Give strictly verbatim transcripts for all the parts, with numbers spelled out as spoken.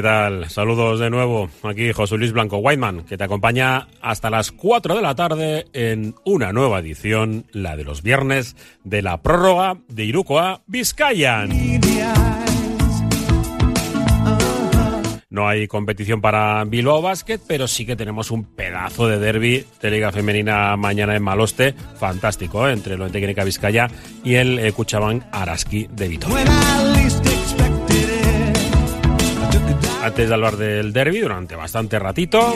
¿qué tal? Saludos de nuevo. Aquí José Luis Blanco Whiteman, que te acompaña hasta las cuatro de la tarde en una nueva edición, la de los viernes, de la prórroga de Irukoa Bizkaian. No hay competición para Bilbao Basket, pero sí que tenemos un pedazo de derbi de Liga Femenina mañana en Maloste, fantástico, ¿eh? Entre el Oentekinika Bizkaia y el eh, Kutxabank Araski de Vitoria. Antes de hablar del derbi, durante bastante ratito,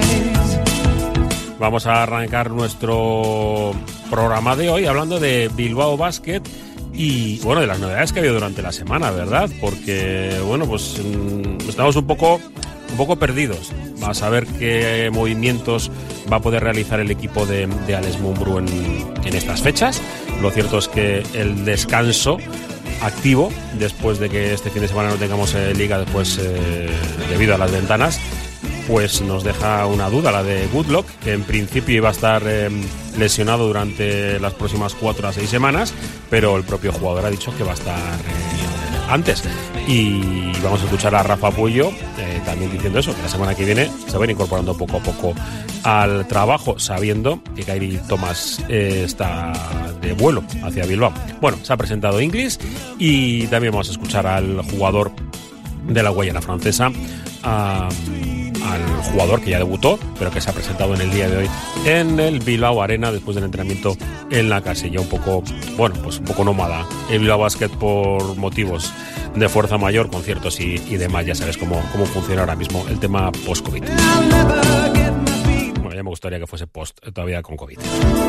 vamos a arrancar nuestro programa de hoy hablando de Bilbao Basket y, bueno, de las novedades que ha habido durante la semana, ¿verdad? Porque, bueno, pues mmm, estamos un poco, un poco perdidos. Va a saber qué movimientos va a poder realizar el equipo de, de Alex Mumbrú en, en estas fechas. Lo cierto es que el descanso activo, después de que este fin de semana no tengamos eh, liga, después eh, debido a las ventanas, pues nos deja una duda, la de Goodlock, que en principio iba a estar eh, lesionado durante las próximas cuatro a seis semanas, pero el propio jugador ha dicho que va a estar eh, antes. Y vamos a escuchar a Rafa Puello eh, también diciendo eso, que la semana que viene se van incorporando poco a poco al trabajo, sabiendo que Kyrie Thomas eh, está de vuelo hacia Bilbao. Bueno, se ha presentado Inglis y también vamos a escuchar al jugador de la Guayana francesa, a, al jugador que ya debutó, pero que se ha presentado en el día de hoy en el Bilbao Arena después del entrenamiento en la casilla, un poco, bueno, pues un poco nómada el Bilbao Basket por motivos de fuerza mayor, conciertos y, y demás. Ya sabes cómo, cómo funciona ahora mismo el tema post-COVID. Bueno, ya me gustaría que fuese post, todavía con COVID.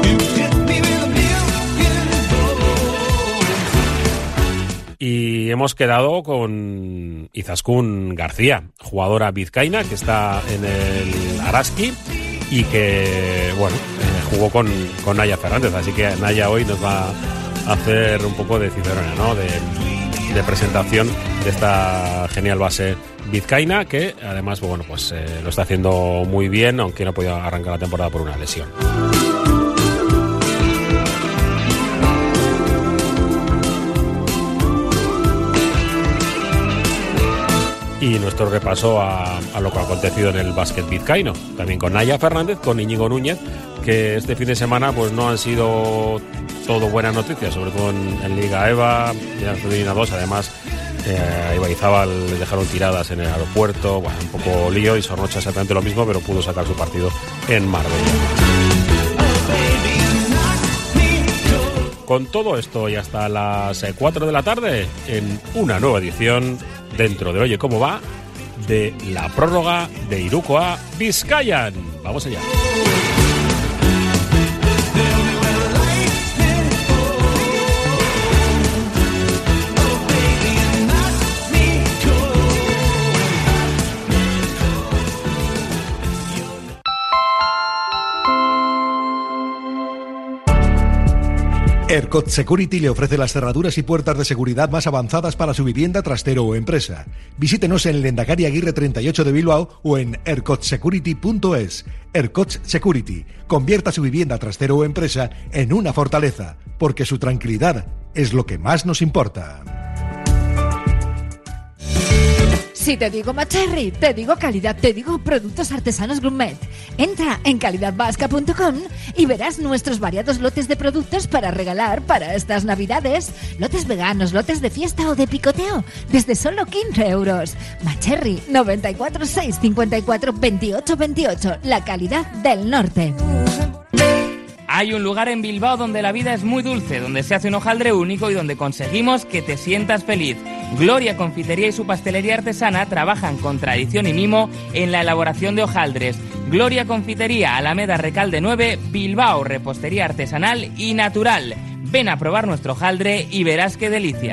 Y hemos quedado con Izaskun García, jugadora vizcaína que está en el Araski y que, bueno, eh, jugó con, con Naya Fernández. Así que Naya hoy nos va a hacer un poco de cicerona, ¿no? De, de presentación de esta genial base vizcaína que además, bueno, pues eh, lo está haciendo muy bien, aunque no ha podido arrancar la temporada por una lesión. Y nuestro repaso a, a lo que ha acontecido en el básquet vizcaíno, también con Naya Fernández, con Íñigo Núñez, que este fin de semana pues no han sido todo buenas noticias, sobre todo en, en Liga EVA, Liga Femenina dos, además eh, a Ibaizábal le dejaron tiradas en el aeropuerto, bueno, un poco lío, y Sornocha exactamente lo mismo, pero pudo sacar su partido en Marbella. Con todo esto y hasta las cuatro de la tarde, en una nueva edición dentro de Oye Cómo Va, de la prórroga de Irukoa Bizkaian. Vamos allá. ERCOT Security le ofrece las cerraduras y puertas de seguridad más avanzadas para su vivienda, trastero o empresa. Visítenos en Lehendakari Aguirre treinta y ocho de Bilbao o en ercot security punto es. ERCOT Security. Convierta su vivienda, trastero o empresa en una fortaleza, porque su tranquilidad es lo que más nos importa. Si te digo Macherry, te digo calidad, te digo productos artesanos gourmet. Entra en calidad vasca punto com y verás nuestros variados lotes de productos para regalar para estas navidades. Lotes veganos, lotes de fiesta o de picoteo, desde solo quince euros. Macherry, noventa y cuatro seis cincuenta y cuatro veintiocho veintiocho, la calidad del norte. Hay un lugar en Bilbao donde la vida es muy dulce, donde se hace un hojaldre único y donde conseguimos que te sientas feliz. Gloria Confitería y su pastelería artesana trabajan con tradición y mimo en la elaboración de hojaldres. Gloria Confitería, Alameda Recalde nueve, Bilbao, repostería artesanal y natural. Ven a probar nuestro hojaldre y verás qué delicia.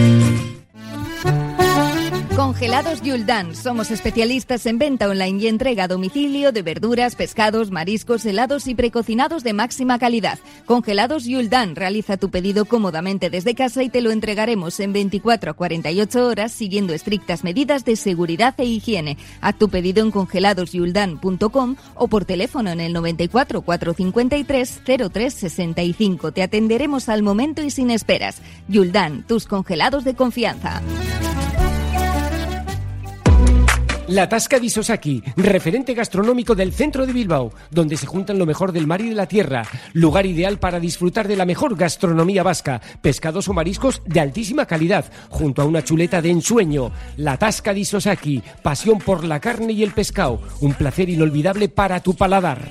Congelados Yuldan. Somos especialistas en venta online y entrega a domicilio de verduras, pescados, mariscos, helados y precocinados de máxima calidad. Congelados Yuldan. Realiza tu pedido cómodamente desde casa y te lo entregaremos en veinticuatro a cuarenta y ocho horas siguiendo estrictas medidas de seguridad e higiene. Haz tu pedido en congelados yuldan punto com o por teléfono en el noventa y cuatro cuatrocientos cincuenta y tres cero tres sesenta y cinco. Te atenderemos al momento y sin esperas. Yuldan, tus congelados de confianza. La Tasca di Sosaki, referente gastronómico del centro de Bilbao, donde se juntan lo mejor del mar y de la tierra. Lugar ideal para disfrutar de la mejor gastronomía vasca, pescados o mariscos de altísima calidad, junto a una chuleta de ensueño. La Tasca di Sosaki, pasión por la carne y el pescado, un placer inolvidable para tu paladar.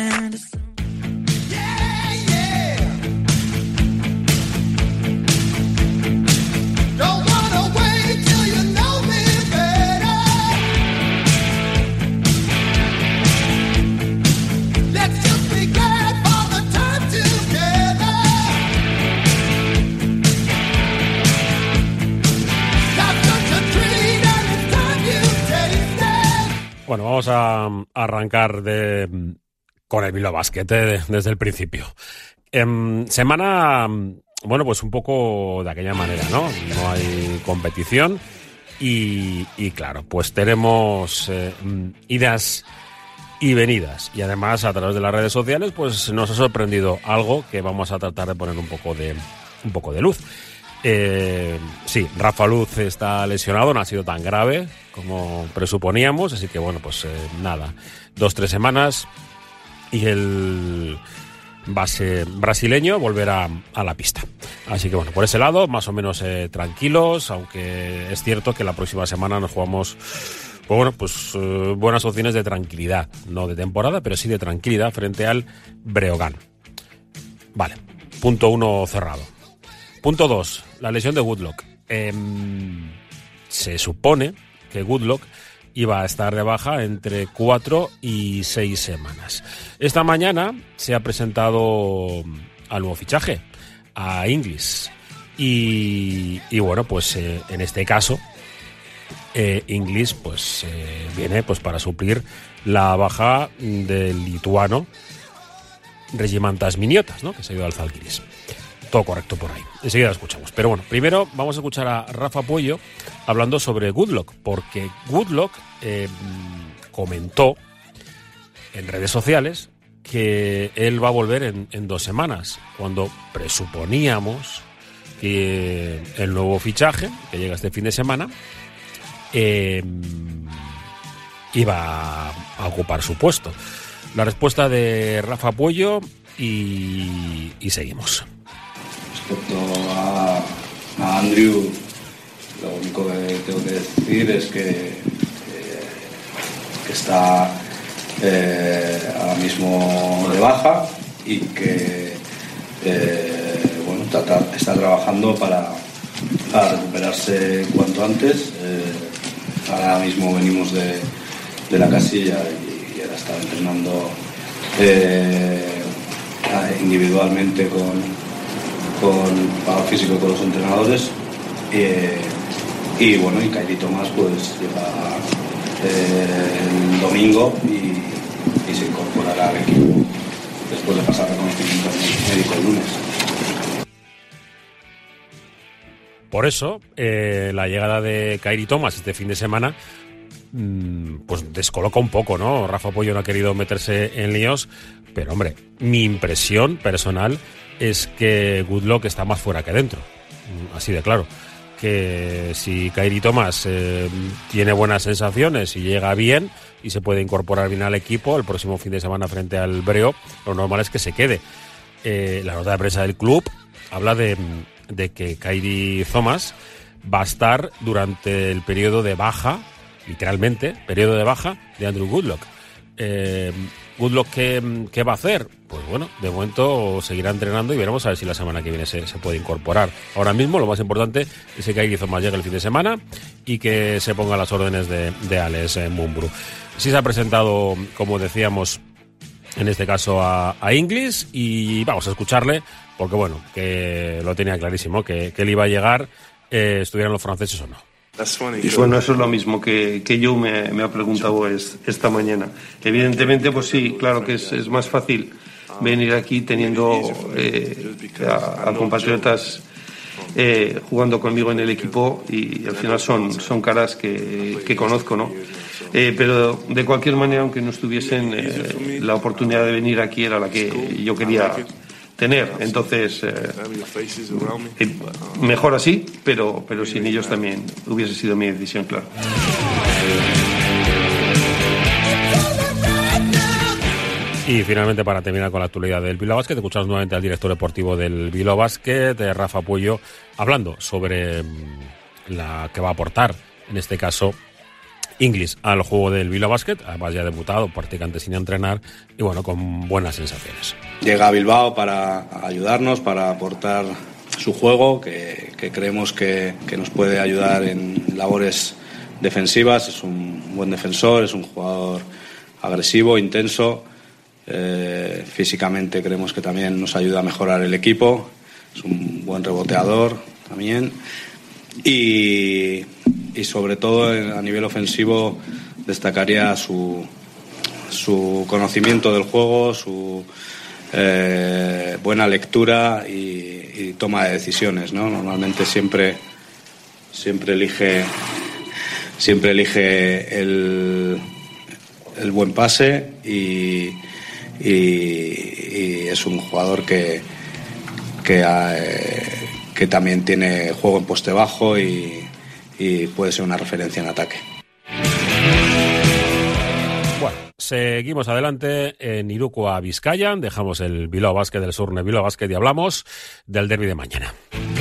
Bueno, vamos a arrancar de, con el Bilbao Basket de, desde el principio. Eh, semana, bueno, pues un poco de aquella manera, ¿no? No hay competición y, y claro, pues tenemos eh, idas y venidas. Y además, a través de las redes sociales, pues nos ha sorprendido algo que vamos a tratar de poner un poco de, un poco de luz. Eh, sí, Rafa Luz está lesionado, no ha sido tan grave como presuponíamos, así que bueno, pues eh, nada, dos, tres semanas y el base brasileño volverá a la pista. Así que bueno, por ese lado, más o menos eh, tranquilos, aunque es cierto que la próxima semana nos jugamos, pues bueno, pues eh, buenas opciones de tranquilidad, no de temporada, pero sí de tranquilidad frente al Breogán. Vale, punto uno cerrado. Punto dos, la lesión de Woodlock. Eh, se supone que Woodlock iba a estar de baja entre cuatro y seis semanas. Esta mañana se ha presentado al nuevo fichaje, a Inglis. Y, y bueno, pues eh, en este caso, eh, Inglis pues, eh, viene pues, para suplir la baja del lituano Regimantas Miniotas, ¿no? Que se ha ido al Zalgiris. Todo correcto por ahí. Enseguida lo escuchamos. Pero bueno, primero vamos a escuchar a Rafa Puello hablando sobre Woodlock, porque Woodlock eh, comentó en redes sociales que él va a volver en, en dos semanas, cuando presuponíamos que el nuevo fichaje, que llega este fin de semana, eh, iba a ocupar su puesto. La respuesta de Rafa Puello y, y seguimos. Respecto a, a Andrew, lo único que tengo que decir es que, eh, que está eh, ahora mismo de baja y que eh, bueno, está, está trabajando para, para recuperarse cuanto antes. Eh, ahora mismo venimos de, de la casilla y, y ahora está entrenando eh, individualmente con con pago físico con los entrenadores eh, y bueno, y Kairi Thomas pues llega eh, el domingo y, y se incorporará al equipo después de pasar reconocimiento médico el lunes. Por eso eh, la llegada de Kairi Thomas este fin de semana mmm, pues descoloca un poco, ¿no? Rafa Puello no ha querido meterse en líos, pero hombre, mi impresión personal es que Woodlock está más fuera que dentro, así de claro. Que si Kairi Thomas eh, tiene buenas sensaciones y llega bien y se puede incorporar bien al equipo el próximo fin de semana frente al Breo, lo normal es que se quede. Eh, la nota de prensa del club habla de, de que Kairi Thomas va a estar durante el periodo de baja, literalmente, periodo de baja de Andrew Woodlock. Eh, Woodlock, ¿qué, ¿qué va a hacer? Pues bueno, de momento seguirá entrenando y veremos a ver si la semana que viene se, se puede incorporar. Ahora mismo lo más importante es que Kairi Thomas llegue el fin de semana y que se ponga a las órdenes de, de Alex Mumbrú. Sí se ha presentado, como decíamos, en este caso a, a Inglis y vamos a escucharle porque bueno, que lo tenía clarísimo, que, que él iba a llegar, eh, estuvieran los franceses o no. Y bueno, eso es lo mismo que, que yo me, me ha preguntado es, esta mañana. Evidentemente, pues sí, claro que es, es más fácil venir aquí teniendo eh, a, a compatriotas eh, jugando conmigo en el equipo y al final son, son caras que, que conozco, ¿no? Eh, pero de cualquier manera, aunque no estuviesen, eh, la oportunidad de venir aquí era la que yo quería tener, entonces eh, eh, mejor así, pero, pero sin ellos también hubiese sido mi decisión, claro. Y finalmente, para terminar con la actualidad del Bilbao Basket, escuchamos nuevamente al director deportivo del Bilbao Basket, Rafa Puello, hablando sobre la que va a aportar, en este caso, Inglis al juego del Bilbao Basket. Además, ya ha debutado prácticamente sin entrenar y bueno, con buenas sensaciones. Llega a Bilbao para ayudarnos, para aportar su juego, que, que creemos que, que nos puede ayudar en labores defensivas. Es un buen defensor, es un jugador agresivo, intenso. Eh, físicamente creemos que también nos ayuda a mejorar el equipo. Es un buen reboteador también. Y, y sobre todo a nivel ofensivo destacaría su, su conocimiento del juego, su eh, buena lectura y, y toma de decisiones, ¿no? Normalmente siempre, siempre elige, siempre elige el, el buen pase y, y, y es un jugador que, que eh, que también tiene juego en poste bajo y, y puede ser una referencia en ataque. Bueno, seguimos adelante en Irukoa, Vizcaya. Dejamos el Bilbao Basket del Surne Bilbao Basket y hablamos del derbi de mañana.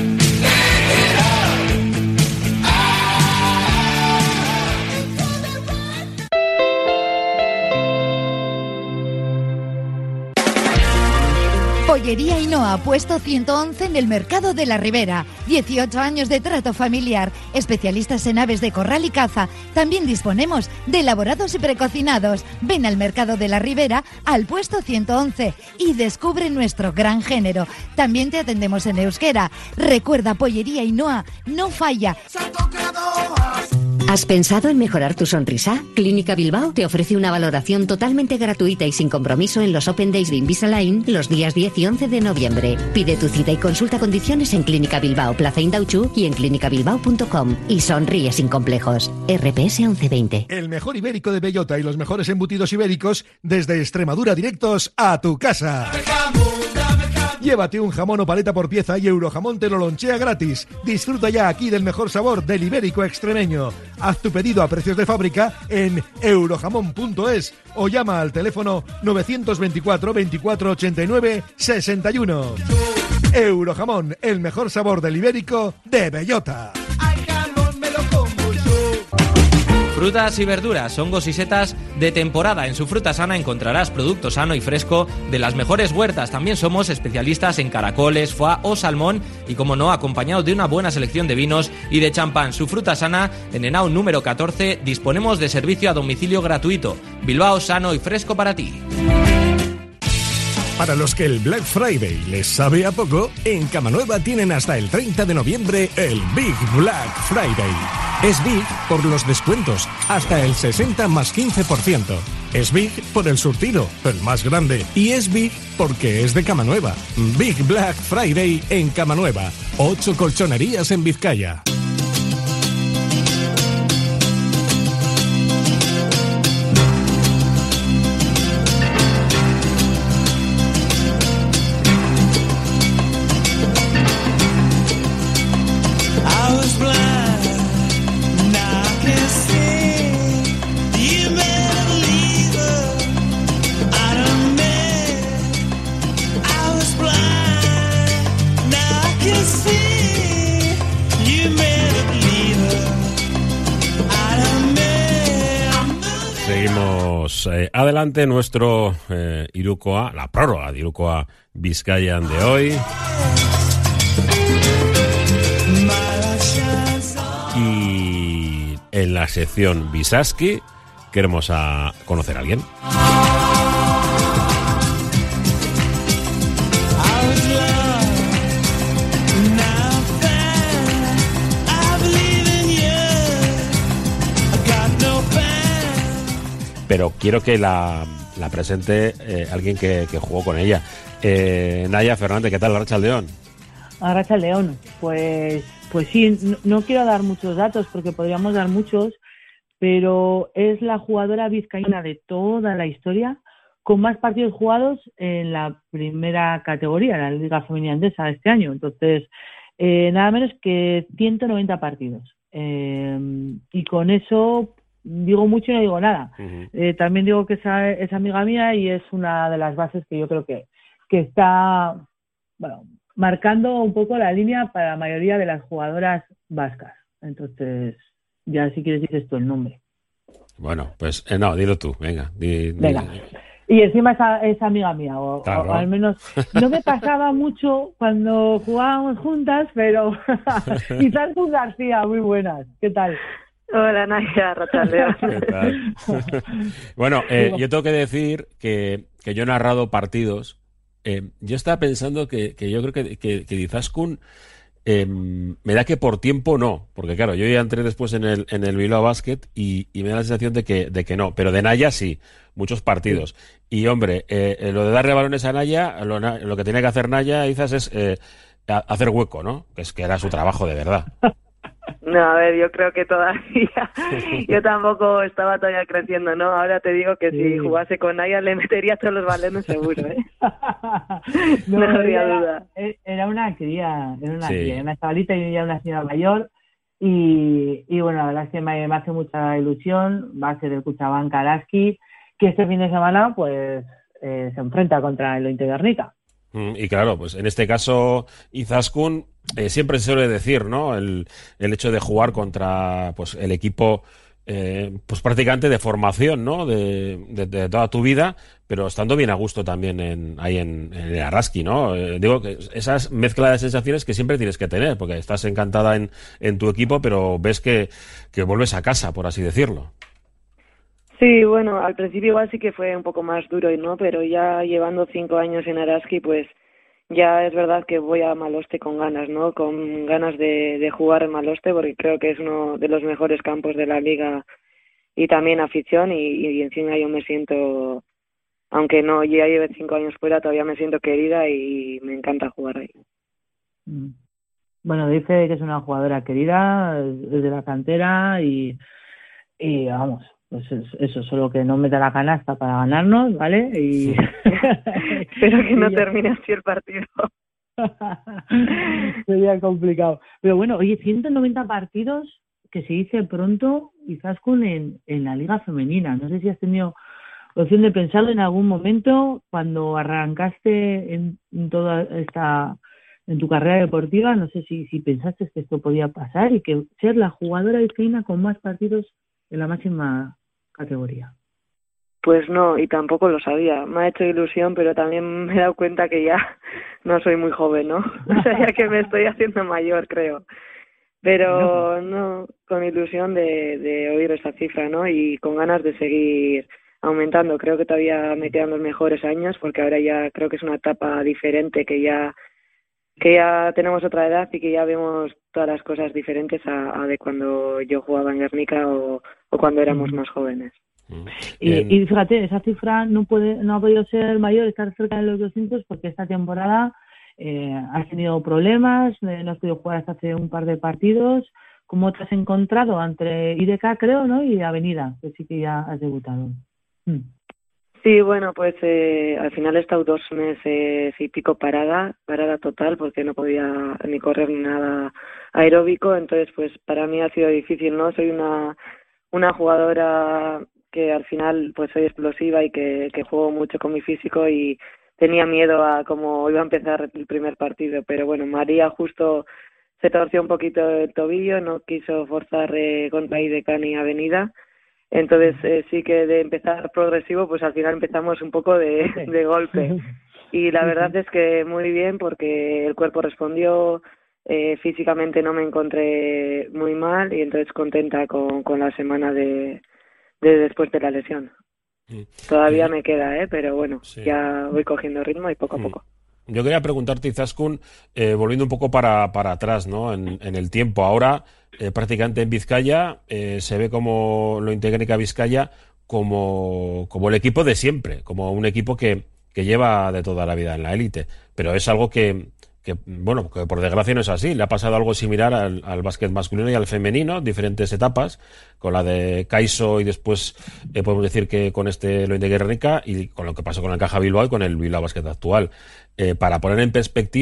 Pollería Ainhoa, puesto ciento once en el mercado de la Ribera. dieciocho años de trato familiar. Especialistas en aves de corral y caza. También disponemos de elaborados y precocinados. Ven al mercado de la Ribera, al puesto ciento once, y descubre nuestro gran género. También te atendemos en euskera. Recuerda, Pollería Ainhoa no falla. ¿Has pensado en mejorar tu sonrisa? Clínica Bilbao te ofrece una valoración totalmente gratuita y sin compromiso en los Open Days de Invisalign los días diez y once de noviembre. Pide tu cita y consulta condiciones en Clínica Bilbao, Plaza Indauchu y en clínica bilbao punto com. Y sonríe sin complejos. R P S once veinte. El mejor ibérico de bellota y los mejores embutidos ibéricos desde Extremadura directos a tu casa. Llévate un jamón o paleta por pieza y Eurojamón te lo lonchea gratis. Disfruta ya aquí del mejor sabor del ibérico extremeño. Haz tu pedido a precios de fábrica en eurojamón punto es o llama al teléfono novecientos veinticuatro veinticuatro ochenta y nueve sesenta y uno. Eurojamón, el mejor sabor del ibérico de bellota. Frutas y verduras, hongos y setas de temporada. En Su Fruta Sana encontrarás producto sano y fresco de las mejores huertas. También somos especialistas en caracoles, foie o salmón y, como no, acompañados de una buena selección de vinos y de champán. Su Fruta Sana, en Henao número catorce, disponemos de servicio a domicilio gratuito. Bilbao, sano y fresco para ti. Para los que el Black Friday les sabe a poco, en Camanueva tienen hasta el treinta de noviembre el Big Black Friday. Es Big por los descuentos, hasta el sesenta más quince por ciento. Es Big por el surtido, el más grande. Y es Big porque es de Camanueva. Big Black Friday en Camanueva. Ocho colchonerías en Vizcaya. Eh, adelante nuestro eh, Irukoa, la prórroga de Irukoa Vizcaya de hoy. Y en la sección Visaski queremos a conocer a alguien. Pero quiero que la, la presente eh, alguien que, que jugó con ella. Eh, Naya Fernández, ¿qué tal, Arratsaldeon? Arratsaldeon, pues, pues sí, no, no quiero dar muchos datos porque podríamos dar muchos, pero es la jugadora vizcaína de toda la historia con más partidos jugados en la primera categoría, en la Liga Femenina Endesa este año. Entonces, eh, nada menos que ciento noventa partidos. Eh, y con eso digo mucho y no digo nada. Uh-huh. Eh, también digo que esa, es amiga mía y es una de las bases que yo creo que, que está, bueno, marcando un poco la línea para la mayoría de las jugadoras vascas. Entonces, ya si quieres dices tú el nombre. Bueno, pues eh, no, dilo tú, venga. Di, di. Venga. Y encima es, es amiga mía, o, Claro. o al menos no me pasaba mucho cuando jugábamos juntas, pero quizás con García, muy buenas. ¿Qué tal? Hola, Naya, Rachaleo. ¿Qué tal? Bueno, eh, yo tengo que decir que, que yo he narrado partidos. Eh, yo estaba pensando que, que yo creo que, que, que Izaskun eh, me da que por tiempo no, porque claro, yo ya entré después en el, en el Bilbao Basket y, y me da la sensación de que, de que no, pero de Naya sí, muchos partidos. Y hombre, eh, lo de darle balones a Naya, lo, lo que tiene que hacer Naya, Izas, es eh, hacer hueco, ¿no? Que es que era su trabajo de verdad. No, a ver, yo creo que todavía, yo tampoco estaba todavía creciendo, ¿no? Ahora te digo que si jugase con Naya le metería todos los balones seguro, ¿eh? No, no habría era, duda. Era una cría, era una Sí. cría, una chavalita y ya una señora mayor. Y, y bueno, la verdad es que me, me hace mucha ilusión. Va a ser el Cuchabán Karaski, que este fin de semana pues eh, se enfrenta contra el Ointe Guernica. Mm, Y claro, pues en este caso Izaskun eh, siempre se suele decir, ¿no? El, el hecho de jugar contra pues el equipo eh, pues prácticamente de formación, ¿no? De, de, de toda tu vida, pero estando bien a gusto también en, ahí en, en el Araski, ¿no? Eh, digo que esas mezcla de sensaciones que siempre tienes que tener, porque estás encantada en, en tu equipo, pero ves que, que vuelves a casa, por así decirlo. Sí, bueno, al principio igual sí que fue un poco más duro, ¿no? Pero ya llevando cinco años en Araski, pues ya es verdad que voy a Maloste con ganas, ¿no? Con ganas de, de jugar en Maloste, porque creo que es uno de los mejores campos de la liga y también afición, y, y encima yo me siento, aunque no ya lleve cinco años fuera, todavía me siento querida y me encanta jugar ahí. Bueno, dice que es una jugadora querida, es de la cantera y, y vamos, pues eso, solo que no meta la canasta para ganarnos, ¿vale? Y espero que no termine así el partido. Sería complicado. Pero bueno, oye, ciento noventa partidos que se dice pronto, quizás con en, en la liga femenina. No sé si has tenido opción de pensarlo en algún momento cuando arrancaste en, en toda esta, en tu carrera deportiva. No sé si, si pensaste que esto podía pasar y que ser la jugadora vizcaína con más partidos en la máxima categoría. Pues no, y tampoco lo sabía. Me ha hecho ilusión, pero también me he dado cuenta que ya no soy muy joven, ¿no? O sea, ya que me estoy haciendo mayor, creo. Pero no, con ilusión de, de oír esa cifra, ¿no? Y con ganas de seguir aumentando. Creo que todavía me quedan los mejores años, porque ahora ya creo que es una etapa diferente, que ya que ya tenemos otra edad y que ya vemos todas las cosas diferentes a, a de cuando yo jugaba en Guernica o, o cuando éramos más jóvenes. Y, y fíjate, esa cifra no puede no ha podido ser mayor, estar cerca de los doscientos, porque esta temporada eh, has tenido problemas, eh, no has podido jugar hasta hace un par de partidos. ¿Cómo te has encontrado entre I D K, creo, ¿no? y Avenida, que sí que ya has debutado? Hmm. Sí, bueno, pues eh, al final he estado dos meses y pico parada, parada total, porque no podía ni correr ni nada aeróbico. Entonces, pues para mí ha sido difícil, ¿no? Soy una una jugadora que al final pues soy explosiva y que, que juego mucho con mi físico, y tenía miedo a cómo iba a empezar el primer partido. Pero bueno, María justo se torció un poquito el tobillo, no quiso forzar eh, contra I D K ni Avenida. Entonces eh, sí que de empezar progresivo, pues al final empezamos un poco de, de golpe. Y la verdad es que muy bien, porque el cuerpo respondió, eh, físicamente no me encontré muy mal, y entonces contenta con, con la semana de, de después de la lesión. Sí. Todavía sí. me queda, ¿eh? Pero bueno, sí. ya voy cogiendo ritmo y poco a poco. Yo quería preguntarte, Izaskun, eh, volviendo un poco para, para atrás, ¿no? En, en el tiempo. Ahora, eh, prácticamente en Vizcaya, eh, se ve como lo Guernica Vizcaya como, como el equipo de siempre, como un equipo que, que lleva de toda la vida en la élite. Pero es algo que, que, bueno, que por desgracia no es así. Le ha pasado algo similar al, al básquet masculino y al femenino, diferentes etapas, con la de Caiso y después eh, podemos decir que con este lo Guernica, y con lo que pasó con el Caja Bilbao y con el Bilbao Basket actual. Eh, para poner en perspectiva,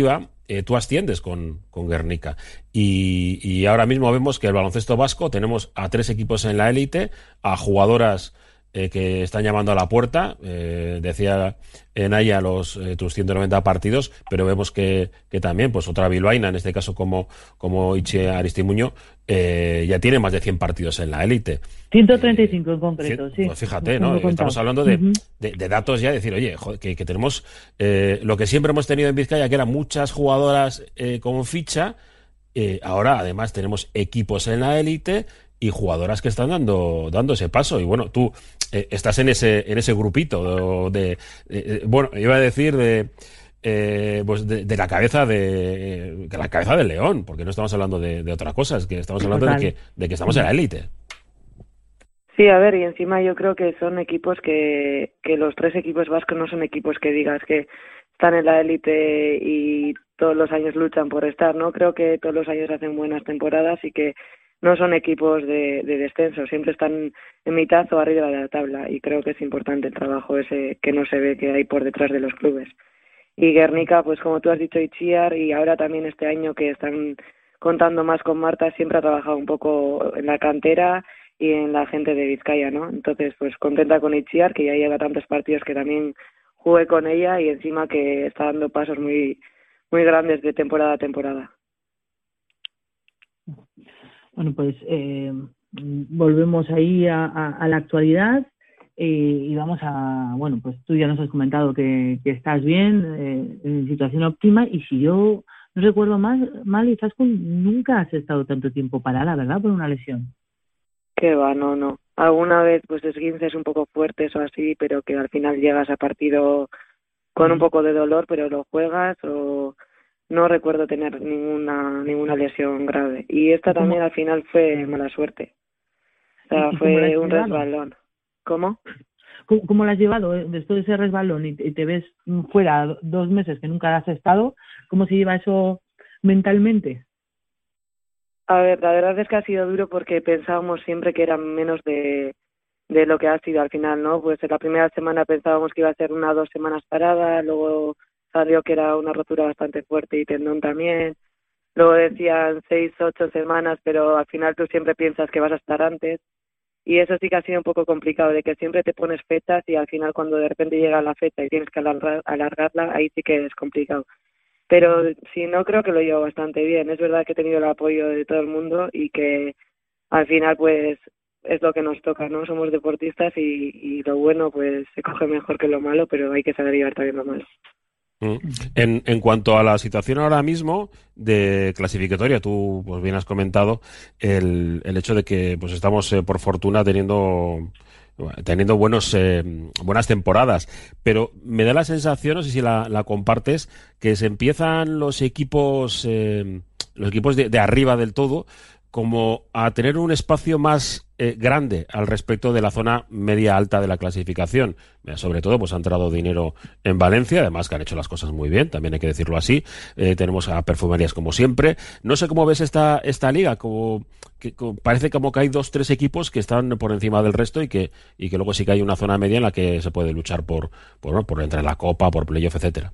eh, tú asciendes con, con Guernica. Y, y ahora mismo vemos que el baloncesto vasco tenemos a tres equipos en la élite, a jugadoras eh, que están llamando a la puerta, eh, decía Naya los eh, tus ciento noventa partidos, pero vemos que, que también pues otra bilbaína, en este caso como, como Itxe Aristimuño, eh, ya tiene más de cien partidos en la élite. ciento treinta y cinco eh, en concreto, sí. Pues fíjate, ¿no? Estamos hablando de, uh-huh. de, de datos ya, decir, oye, joder, que, que tenemos eh, lo que siempre hemos tenido en Vizcaya, que eran muchas jugadoras eh, con ficha, eh, ahora además tenemos equipos en la élite y jugadoras que están dando dando ese paso. Y bueno, tú eh, estás en ese en ese grupito de, de, de bueno, iba a decir de eh, pues de, de la cabeza de, de la cabeza del león, porque no estamos hablando de, de otra cosa, es que estamos hablando de que de que estamos en la élite. Sí, a ver, y encima yo creo que son equipos que que los tres equipos vascos no son equipos que digas que están en la élite y todos los años luchan por estar, ¿no? Creo que todos los años hacen buenas temporadas y que no son equipos de, de descenso, siempre están en mitad o arriba de la tabla, y creo que es importante el trabajo ese que no se ve que hay por detrás de los clubes. Y Guernica, pues como tú has dicho, Itziar, y ahora también este año que están contando más con Marta, siempre ha trabajado un poco en la cantera y en la gente de Vizcaya, ¿no? Entonces, pues contenta con Itziar, que ya lleva tantos partidos que también jugué con ella, y encima que está dando pasos muy, muy grandes de temporada a temporada. Bueno, pues eh, volvemos ahí a, a, a la actualidad eh, y vamos a, bueno, pues tú ya nos has comentado que, que estás bien, eh, en situación óptima, y si yo no recuerdo mal, mal Izaskun, nunca has estado tanto tiempo parada, ¿verdad? Por una lesión. Que va, no, no. Alguna vez pues esguinces un poco fuertes o así, pero que al final llegas a partido con un poco de dolor, pero lo juegas. O no recuerdo tener ninguna ninguna lesión grave. Y esta también al final fue mala suerte. O sea, fue un resbalón. ¿Cómo? ¿Cómo, cómo lo has llevado después de ese resbalón y te ves fuera dos meses que nunca has estado? ¿Cómo se lleva eso mentalmente? A ver, la verdad es que ha sido duro porque pensábamos siempre que era menos de, de lo que ha sido al final, ¿no? Pues en la primera semana pensábamos que iba a ser una o dos semanas parada, luego salió que era una rotura bastante fuerte y tendón también. Luego decían seis, ocho semanas, pero al final tú siempre piensas que vas a estar antes. Y eso sí que ha sido un poco complicado, de que siempre te pones fechas y al final cuando de repente llega la fecha y tienes que alargar, alargarla, ahí sí que es complicado. Pero sí, no, creo que lo llevo bastante bien. Es verdad que he tenido el apoyo de todo el mundo y que al final pues es lo que nos toca, ¿no? Somos deportistas y, y lo bueno pues se coge mejor que lo malo, pero hay que saber llevar también lo malo. En, en cuanto a la situación ahora mismo de clasificatoria, tú pues bien has comentado el, el hecho de que pues estamos eh, por fortuna teniendo teniendo buenos eh, buenas temporadas, pero me da la sensación, no sé si la, la compartes, que se empiezan los equipos eh, los equipos de, de arriba del todo como a tener un espacio más eh, grande al respecto de la zona media alta de la clasificación. Sobre todo, pues ha entrado dinero en Valencia, además que han hecho las cosas muy bien, también hay que decirlo así. Eh, tenemos a Perfumerías como siempre. No sé cómo ves esta esta liga, como que como, parece como que hay dos, tres equipos que están por encima del resto y que y que luego sí que hay una zona media en la que se puede luchar por por, ¿no? por entrar en la Copa, por playoff, etcétera.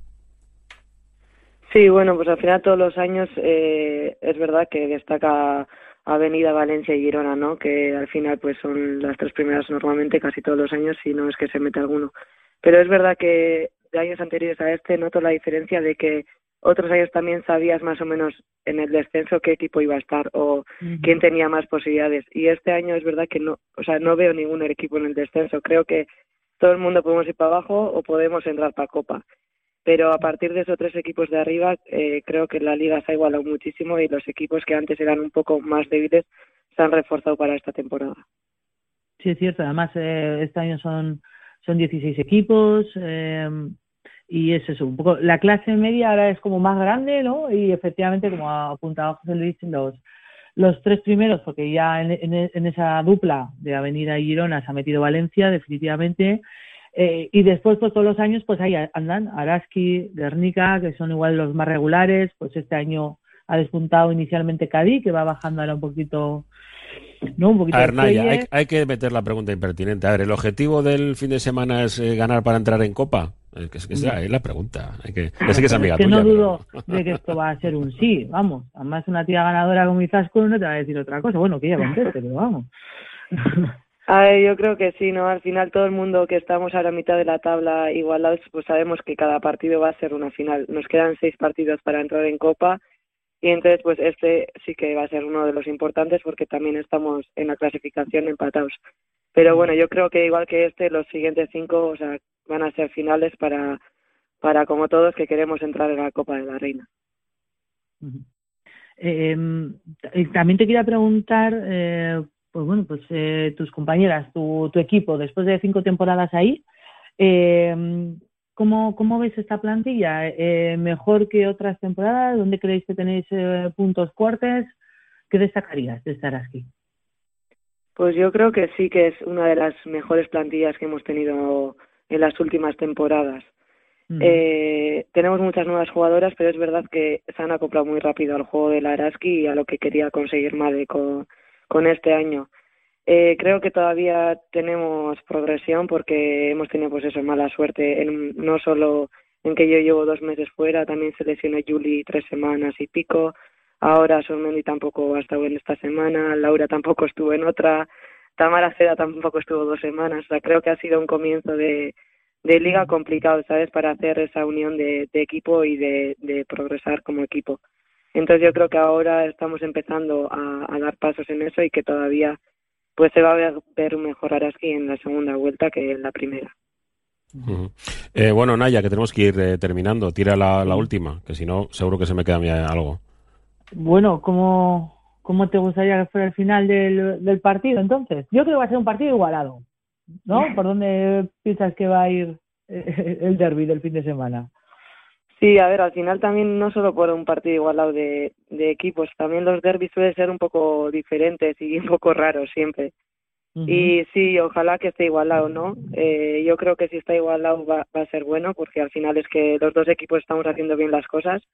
Sí, bueno, pues al final todos los años eh, es verdad que destaca Avenida, Valencia y Girona, ¿no? Que al final pues son las tres primeras normalmente casi todos los años, si no es que se mete alguno. Pero es verdad que de años anteriores a este noto la diferencia de que otros años también sabías más o menos en el descenso qué equipo iba a estar o uh-huh. quién tenía más posibilidades. Y este año es verdad que no, o sea, no veo ningún equipo en el descenso. Creo que todo el mundo podemos ir para abajo o podemos entrar para Copa. Pero a partir de esos tres equipos de arriba, eh, creo que la liga se ha igualado muchísimo y los equipos que antes eran un poco más débiles se han reforzado para esta temporada. Sí, es cierto. Además, eh, este año son son dieciséis equipos eh, y es eso, un poco. La clase media ahora es como más grande, ¿no? Y efectivamente, como ha apuntado José Luis, los los tres primeros, porque ya en, en, en esa dupla de Avenida y Girona se ha metido Valencia, definitivamente. Eh, y después, pues todos los años, pues ahí andan Araski, Guernica, que son igual los más regulares. Pues este año ha despuntado inicialmente Cádiz, que va bajando ahora un poquito, ¿no? Un poquito. A ver, Naya, hay, hay que meter la pregunta impertinente. A ver, ¿el objetivo del fin de semana es eh, ganar para entrar en Copa? Es que, es que esa es la pregunta. Hay que, ya sé que es amiga es que tuya. no dudo pero... de que esto va a ser un sí, vamos. Además, una tía ganadora como Izaskun no te va a decir otra cosa. Bueno, que ella conteste, pero vamos. A ver, yo creo que sí, ¿no? Al final todo el mundo que estamos ahora a mitad de la tabla igualados, pues sabemos que cada partido va a ser una final. Nos quedan seis partidos para entrar en Copa y entonces pues este sí que va a ser uno de los importantes porque también estamos en la clasificación empatados. Pero bueno, yo creo que igual que este, los siguientes cinco, o sea, van a ser finales para, para como todos que queremos entrar en la Copa de la Reina. Eh, también te quería preguntar, eh, pues bueno, pues eh, tus compañeras, tu, tu equipo, después de cinco temporadas ahí, eh, ¿cómo, ¿cómo ves esta plantilla? Eh, ¿Mejor que otras temporadas? ¿Dónde creéis que tenéis eh, puntos fuertes? ¿Qué destacarías de estar aquí? Pues yo creo que sí que es una de las mejores plantillas que hemos tenido en las últimas temporadas. Uh-huh. Eh, tenemos muchas nuevas jugadoras, pero es verdad que se han acoplado muy rápido al juego de la Araski y a lo que quería conseguir Made con, con este año. Eh, creo que todavía tenemos progresión porque hemos tenido pues eso, mala suerte, en, no solo en que yo llevo dos meses fuera, también se lesionó Juli tres semanas y pico. Ahora Sormendi tampoco ha estado en esta semana, Laura tampoco estuvo en otra, Tamara Ceda tampoco estuvo dos semanas. O sea, creo que ha sido un comienzo de, de liga complicado, ¿sabes? Para hacer esa unión de, de equipo y de, de progresar como equipo. Entonces yo creo que ahora estamos empezando a, a dar pasos en eso y que todavía pues se va a ver, ver mejor Araski en la segunda vuelta que en la primera. Uh-huh. Eh, bueno, Naya, que tenemos que ir eh, terminando. Tira la, la última, que si no, seguro que se me queda a mí algo. Bueno, ¿cómo, ¿cómo te gustaría que fuera el final del, del partido entonces? Yo creo que va a ser un partido igualado, ¿no? ¿Por dónde piensas que va a ir eh, el derbi del fin de semana? Sí, a ver, al final también no solo por un partido igualado de, de equipos, también los derbis suelen ser un poco diferentes y un poco raros siempre. Uh-huh. Y sí, ojalá que esté igualado, ¿no? Eh, yo creo que si está igualado va, va a ser bueno porque al final es que los dos equipos estamos haciendo bien las cosas.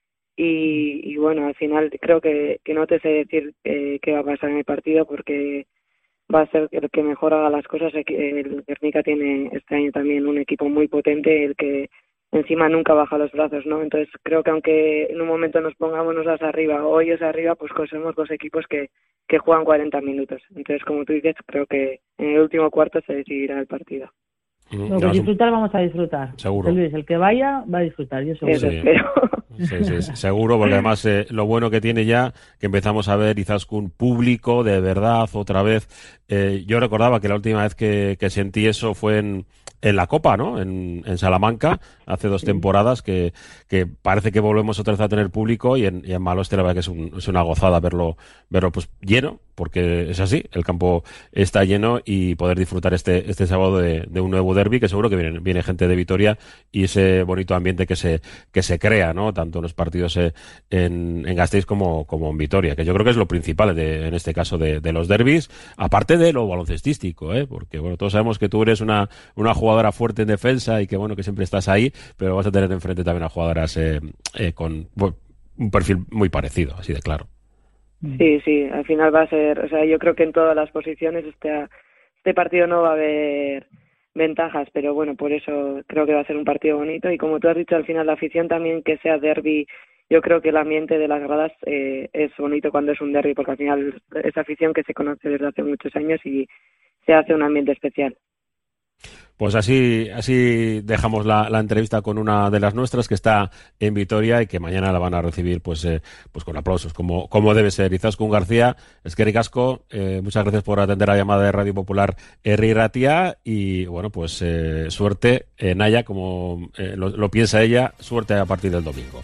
Y, y bueno, al final creo que, que no te sé decir eh, qué va a pasar en el partido porque va a ser el que mejor haga las cosas. El Guernica tiene este año también un equipo muy potente, el que encima nunca baja los brazos, ¿no? Entonces creo que aunque en un momento nos pongamos nosotros arriba o ellos arriba, pues somos dos equipos que, que juegan cuarenta minutos. Entonces, como tú dices, creo que en el último cuarto se decidirá el partido. Lo que disfrutar vamos a disfrutar. Seguro. Luis, el que vaya va a disfrutar, yo seguro. Sí, espero. Sí, sí, sí, seguro, porque además eh, lo bueno que tiene ya, que empezamos a ver Izaskun público, de verdad, otra vez. Eh, yo recordaba que la última vez que, que sentí eso fue en, en la Copa, ¿no? En, en Salamanca, hace dos sí. temporadas, que, que parece que volvemos otra vez a tener público y en, y en Maloste la verdad que es, un, es una gozada verlo, verlo pues lleno, porque es así, el campo está lleno y poder disfrutar este, este sábado de, de un nuevo derbi, que seguro que viene, viene gente de Vitoria y ese bonito ambiente que se, que se crea, ¿no? Tanto en los partidos eh, en, en Gasteiz como, como en Vitoria, que yo creo que es lo principal de, en este caso de, de los derbis, aparte de lo baloncestístico, ¿eh? Porque bueno, todos sabemos que tú eres una, una jugadora fuerte en defensa y que bueno, que siempre estás ahí, pero vas a tener enfrente también a jugadoras eh, eh, con bueno, un perfil muy parecido, así de claro. Sí, sí, al final va a ser, o sea, yo creo que en todas las posiciones este, este partido no va a haber ventajas, pero bueno, por eso creo que va a ser un partido bonito y como tú has dicho, al final la afición también que sea derbi, yo creo que el ambiente de las gradas eh, es bonito cuando es un derbi, porque al final es afición que se conoce desde hace muchos años y se hace un ambiente especial. Pues así así dejamos la, la entrevista con una de las nuestras que está en Vitoria y que mañana la van a recibir pues eh, pues con aplausos, como como debe ser. Izaskun García, Eskerrik asko, eh, muchas gracias por atender la llamada de Radio Popular Herri Ratia y bueno, pues eh, suerte, eh, Naya, como eh, lo, lo piensa ella, suerte a partir del domingo.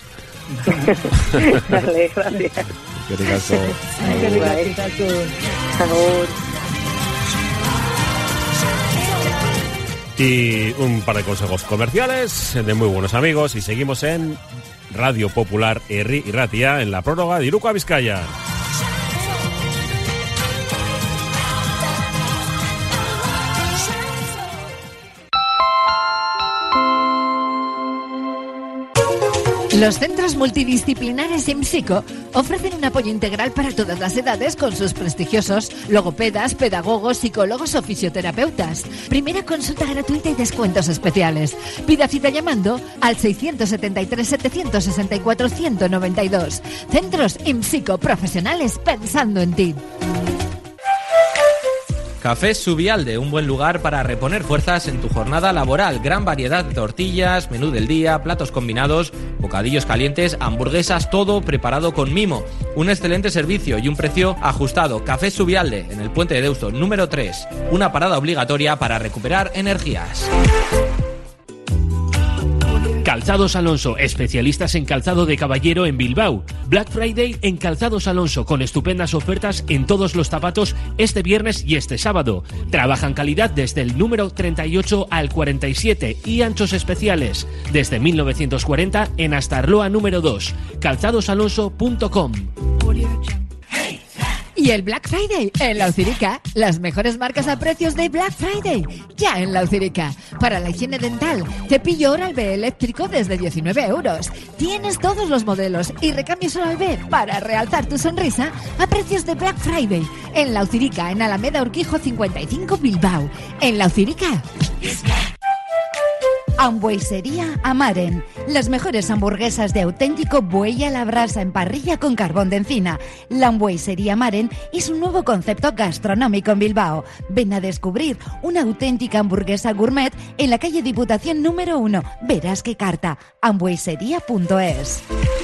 Dale, gracias. Eskerrik asko. Eskerrik asko. Agur. Y un par de consejos comerciales de muy buenos amigos y seguimos en Radio Popular Herri Ratia en la prórroga de Iruko a Vizcaya. Los centros multidisciplinares IMSICO ofrecen un apoyo integral para todas las edades con sus prestigiosos logopedas, pedagogos, psicólogos o fisioterapeutas. Primera consulta gratuita y descuentos especiales. Pida cita llamando al seiscientos setenta y tres, setecientos sesenta y cuatro, ciento noventa y dos. Centros IMSICO, profesionales pensando en ti. Cafés Subialde, un buen lugar para reponer fuerzas en tu jornada laboral. Gran variedad de tortillas, menú del día, platos combinados, bocadillos calientes, hamburguesas, todo preparado con mimo. Un excelente servicio y un precio ajustado. Cafés Subialde, en el Puente de Deusto, número tres. Una parada obligatoria para recuperar energías. Calzados Alonso, especialistas en calzado de caballero en Bilbao. Black Friday en Calzados Alonso, con estupendas ofertas en todos los zapatos este viernes y este sábado. Trabajan calidad desde el número treinta y ocho al cuarenta y siete y anchos especiales desde mil novecientos cuarenta en Astarloa número dos. calzados alonso punto com. Y el Black Friday en La Ucirica. Las mejores marcas a precios de Black Friday. Ya en La Ucirica. Para la higiene dental, cepillo Oral-B eléctrico desde diecinueve euros. Tienes todos los modelos y recambios Oral-B para realzar tu sonrisa a precios de Black Friday. En La Ucirica, en Alameda Urquijo cincuenta y cinco, Bilbao. En La Ucirica. Hamburguesería Amaren. Las mejores hamburguesas de auténtico buey a la brasa en parrilla con carbón de encina. La Hamburguesería Amaren es un nuevo concepto gastronómico en Bilbao. Ven a descubrir una auténtica hamburguesa gourmet en la calle Diputación número uno. Verás qué carta. hamburguesería punto es.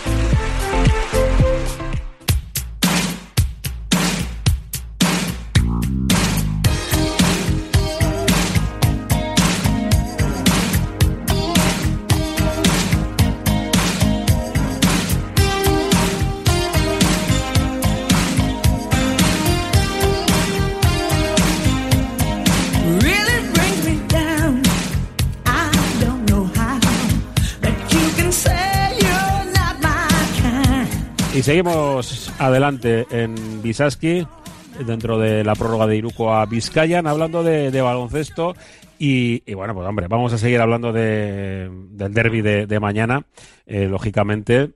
Y seguimos adelante en Bisaski, dentro de la prórroga de Iruko a Bizkaian, hablando de, de baloncesto. Y, y bueno, pues hombre, vamos a seguir hablando de, del derbi de, de mañana, eh, lógicamente,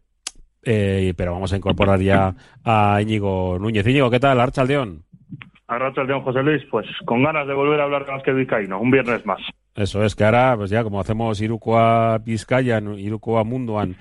eh, pero vamos a incorporar ya a Íñigo Núñez. Íñigo, ¿qué tal? Archaldeón. Arrachaldeón, José Luis, pues con ganas de volver a hablar de básquet vizcaíno, un viernes más. Eso es, que ahora, pues ya como hacemos Iruko a Bizkaian, Iruko a Munduan,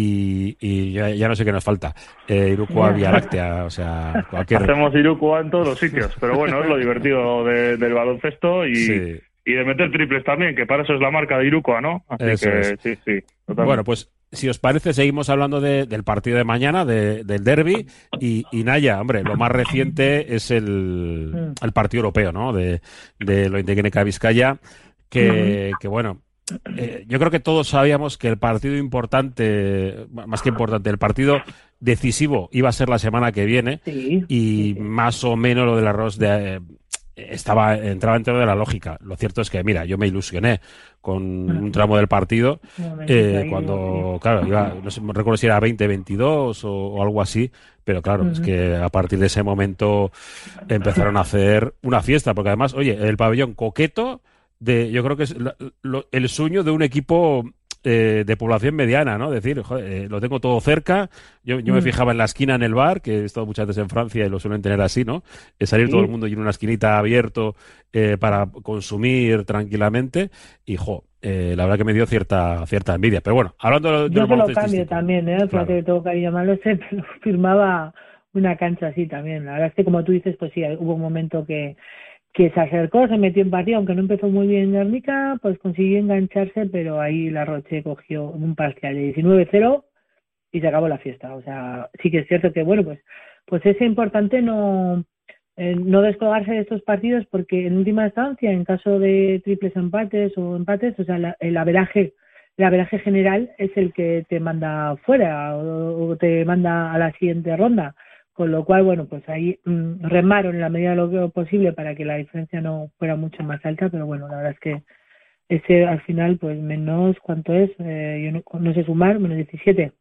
Y, y ya, ya no sé qué nos falta. Eh, Irukoa Vía Láctea, o sea, cualquier... Hacemos Irukoa en todos los sitios, pero bueno, es lo divertido de, del baloncesto y, sí. y de meter triples también, que para eso es la marca de Irukoa, ¿no? Así eso que es. sí, sí. Totalmente. Bueno, pues si os parece, seguimos hablando de, del partido de mañana, de, del derbi, y, y Naya, hombre, lo más reciente es el, el partido europeo, ¿no? De, de Lointegueneca Vizcaya, que, que bueno... Eh, yo creo que todos sabíamos que el partido importante, más que importante, el partido decisivo iba a ser la semana que viene, sí, y sí, sí. más o menos lo del arroz de, eh, estaba entraba dentro de la lógica. Lo cierto es que, mira, yo me ilusioné con un tramo del partido eh, cuando, claro, iba, no sé, recuerdo si era veinte veintidós o, o algo así, pero claro, uh-huh. es que a partir de ese momento empezaron a hacer una fiesta, porque además, oye, el pabellón coqueto, de, yo creo que es la, lo, el sueño de un equipo eh, de población mediana, ¿no? Es decir, joder, eh, lo tengo todo cerca. Yo, yo mm. me fijaba en la esquina en el bar, que he estado muchas veces en Francia y lo suelen tener así, ¿no? Es salir sí. todo el mundo y en una esquinita abierto eh, para consumir tranquilamente. Y, jo, eh, la verdad que me dio cierta cierta envidia. Pero bueno, hablando de yo te lo cambio también, ¿eh? Claro. Fíjate que tengo cariño malo, sé, pero firmaba una cancha así también. La verdad es que, como tú dices, pues sí, hubo un momento que que se acercó, se metió en partido, aunque no empezó muy bien Guernica, pues consiguió engancharse, pero ahí la Roche cogió un parcial de diecinueve cero y se acabó la fiesta. O sea, sí que es cierto que, bueno, pues pues es importante no eh, no descolgarse de estos partidos, porque en última instancia, en caso de triples empates o empates, o sea, la, el averaje el averaje general es el que te manda fuera o, o te manda a la siguiente ronda. Con lo cual, bueno, pues ahí mmm, remaron en la medida de lo posible para que la diferencia no fuera mucho más alta, pero bueno, la verdad es que ese al final, pues menos, ¿cuánto es? Eh, yo no, no sé sumar, menos diecisiete.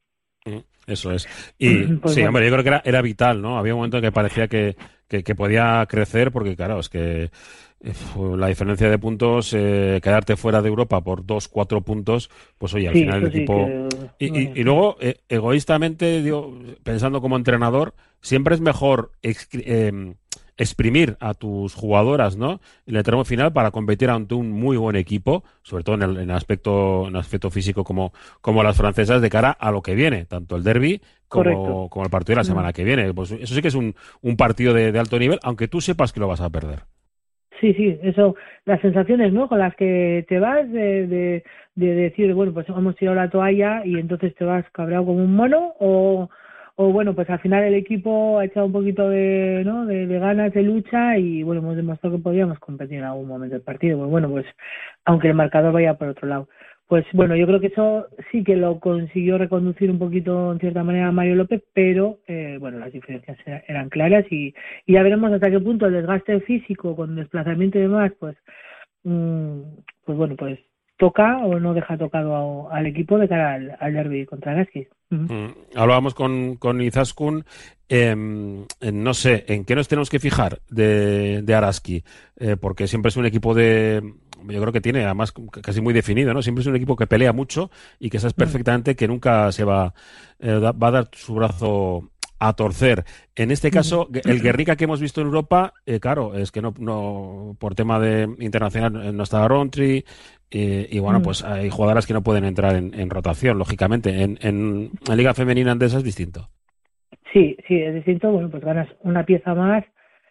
Eso es. Y pues sí, bueno. hombre, yo creo que era, era vital, ¿no? Había un momento en que parecía que, que, que podía crecer, porque claro, es que eh, la diferencia de puntos, eh, quedarte fuera de Europa por dos, cuatro puntos, pues oye, al Sí, final el eso sí equipo... que- Y, y- y luego, eh, egoístamente, digo, pensando como entrenador, siempre es mejor excri- eh, exprimir a tus jugadoras, ¿no? En el tramo final para competir ante un muy buen equipo, sobre todo en el, en el aspecto, en el aspecto físico como, como las francesas, de cara a lo que viene, tanto el derbi como, Correcto. como el partido de la semana Mm. que viene. Pues eso sí que es un, un partido de, de alto nivel, aunque tú sepas que lo vas a perder. Sí, sí, eso, las sensaciones, ¿no? Con las que te vas de, de, de decir, bueno, pues hemos tirado la toalla y entonces te vas cabreado como un mono, o, o bueno, pues al final el equipo ha echado un poquito de, ¿no? de, de ganas, de lucha y bueno, hemos demostrado que podíamos competir en algún momento del partido. Pues bueno, pues aunque el marcador vaya por otro lado. Pues bueno, yo creo que eso sí que lo consiguió reconducir un poquito en cierta manera Mario López, pero eh, bueno, las diferencias era- eran claras y, y ya veremos hasta qué punto el desgaste físico con desplazamiento y demás, pues mm, pues bueno, pues toca o no deja tocado a- al equipo de cara al, al derbi contra Araski. Mm, Hablábamos con, con Izaskun, eh, no sé, ¿en qué nos tenemos que fijar de, de Araski? Eh, porque siempre es un equipo de, yo creo que tiene además casi muy definido, ¿no? Siempre es un equipo que pelea mucho y que sabes perfectamente que nunca se va, eh, da- va a dar su brazo a torcer. En este caso, el Guernica que hemos visto en Europa, eh, claro, es que no, no por tema de internacional eh, no estaba Rontri, eh, y bueno, Mm. pues hay jugadoras que no pueden entrar en, en rotación, lógicamente. En, en, en Liga Femenina Andesa es distinto. Sí, sí, es distinto. Bueno, pues ganas una pieza más.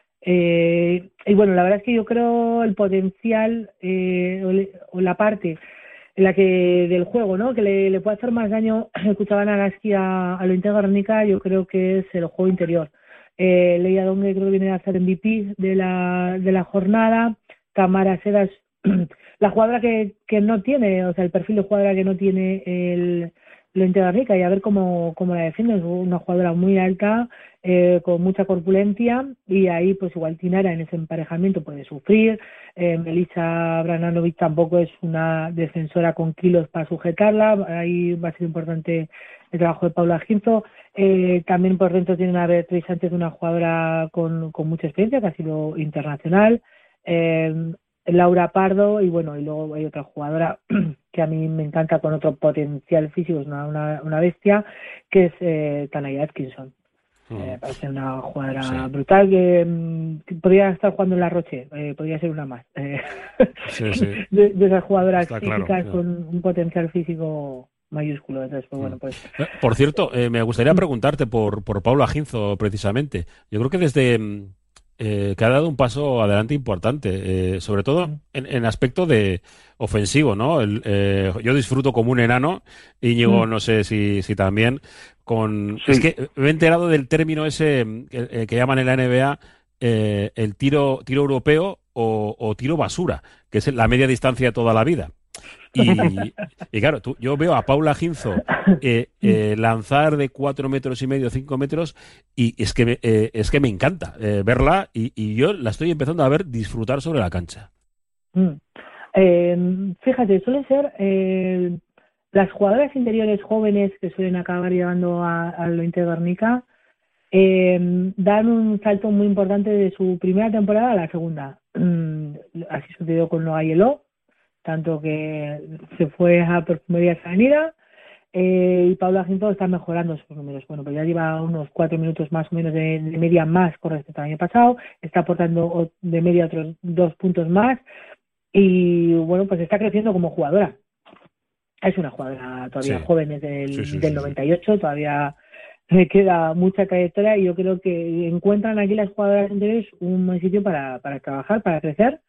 Eh, y bueno, la verdad es que yo creo el potencial eh, o, le- o la parte en la que del juego, ¿no? Que le, le puede hacer más daño escuchaban a Araski a, a lo Guernica, yo creo que es el juego interior. Eh, Leia Dongue creo que viene a ser M V P de la, de la jornada. Tamara Seda es la jugadora que, que no tiene, o sea, el perfil de jugadora que no tiene el Lente Garnica, y a ver cómo, cómo la defiende. Es una jugadora muy alta, eh, con mucha corpulencia, y ahí pues igual Tinara en ese emparejamiento puede sufrir. eh, Melissa Brananovic tampoco es una defensora con kilos para sujetarla, ahí va a ser importante el trabajo de Paula Ginzo. Eh, también por dentro tienen a Beatriz Sánchez, una jugadora con, con mucha experiencia, que ha sido internacional. eh, Laura Pardo, y bueno, y luego hay otra jugadora que a mí me encanta con otro potencial físico, es una, una, una bestia, que es eh, Tanaya Atkinson. Eh, parece una jugadora Sí. brutal que, mm, que podría estar jugando en la Roche, eh, podría ser una más. eh, Sí, sí. de, de esas jugadoras Está claro, físicas sí. con un potencial físico mayúsculo. Entonces, pues bueno, pues Eh, Por cierto, eh, me gustaría preguntarte por, por Paula Ginzo, precisamente. Yo creo que desde mm, eh, que ha dado un paso adelante importante, eh, sobre todo en, en aspecto de ofensivo, ¿no? El, eh, yo disfruto como un enano, Íñigo, Mm. no sé si, si también, con... Sí. Es que me he enterado del término ese mm, que, eh, que llaman en la N B A eh, el tiro, tiro europeo o, o tiro basura, que es la media distancia de toda la vida. Y, y claro, tú, yo veo a Paula Ginzo eh, eh, lanzar de cuatro metros y medio, cinco metros, y es que me, eh, es que me encanta eh, verla, y, y yo la estoy empezando a ver disfrutar sobre la cancha. Mm. Eh, fíjate, suele ser eh, las jugadoras interiores jóvenes que suelen acabar llevando a, a lo Guernica, eh, dan un salto muy importante de su primera temporada a la segunda. Mm, así sucedió con Noa Hielo, tanto que se fue a Perfumerías Avenida, eh, y Paula Ginzo está mejorando sus números. Bueno, pues ya lleva unos cuatro minutos más o menos de, de media más con respecto al año pasado, está aportando o- de media otros dos puntos más, y bueno, pues está creciendo como jugadora. Es una jugadora todavía Sí. joven, es del, Sí, sí, del sí, noventa y ocho, todavía le queda mucha trayectoria, y yo creo que encuentran aquí las jugadoras anteriores un buen sitio para, para trabajar, para crecer,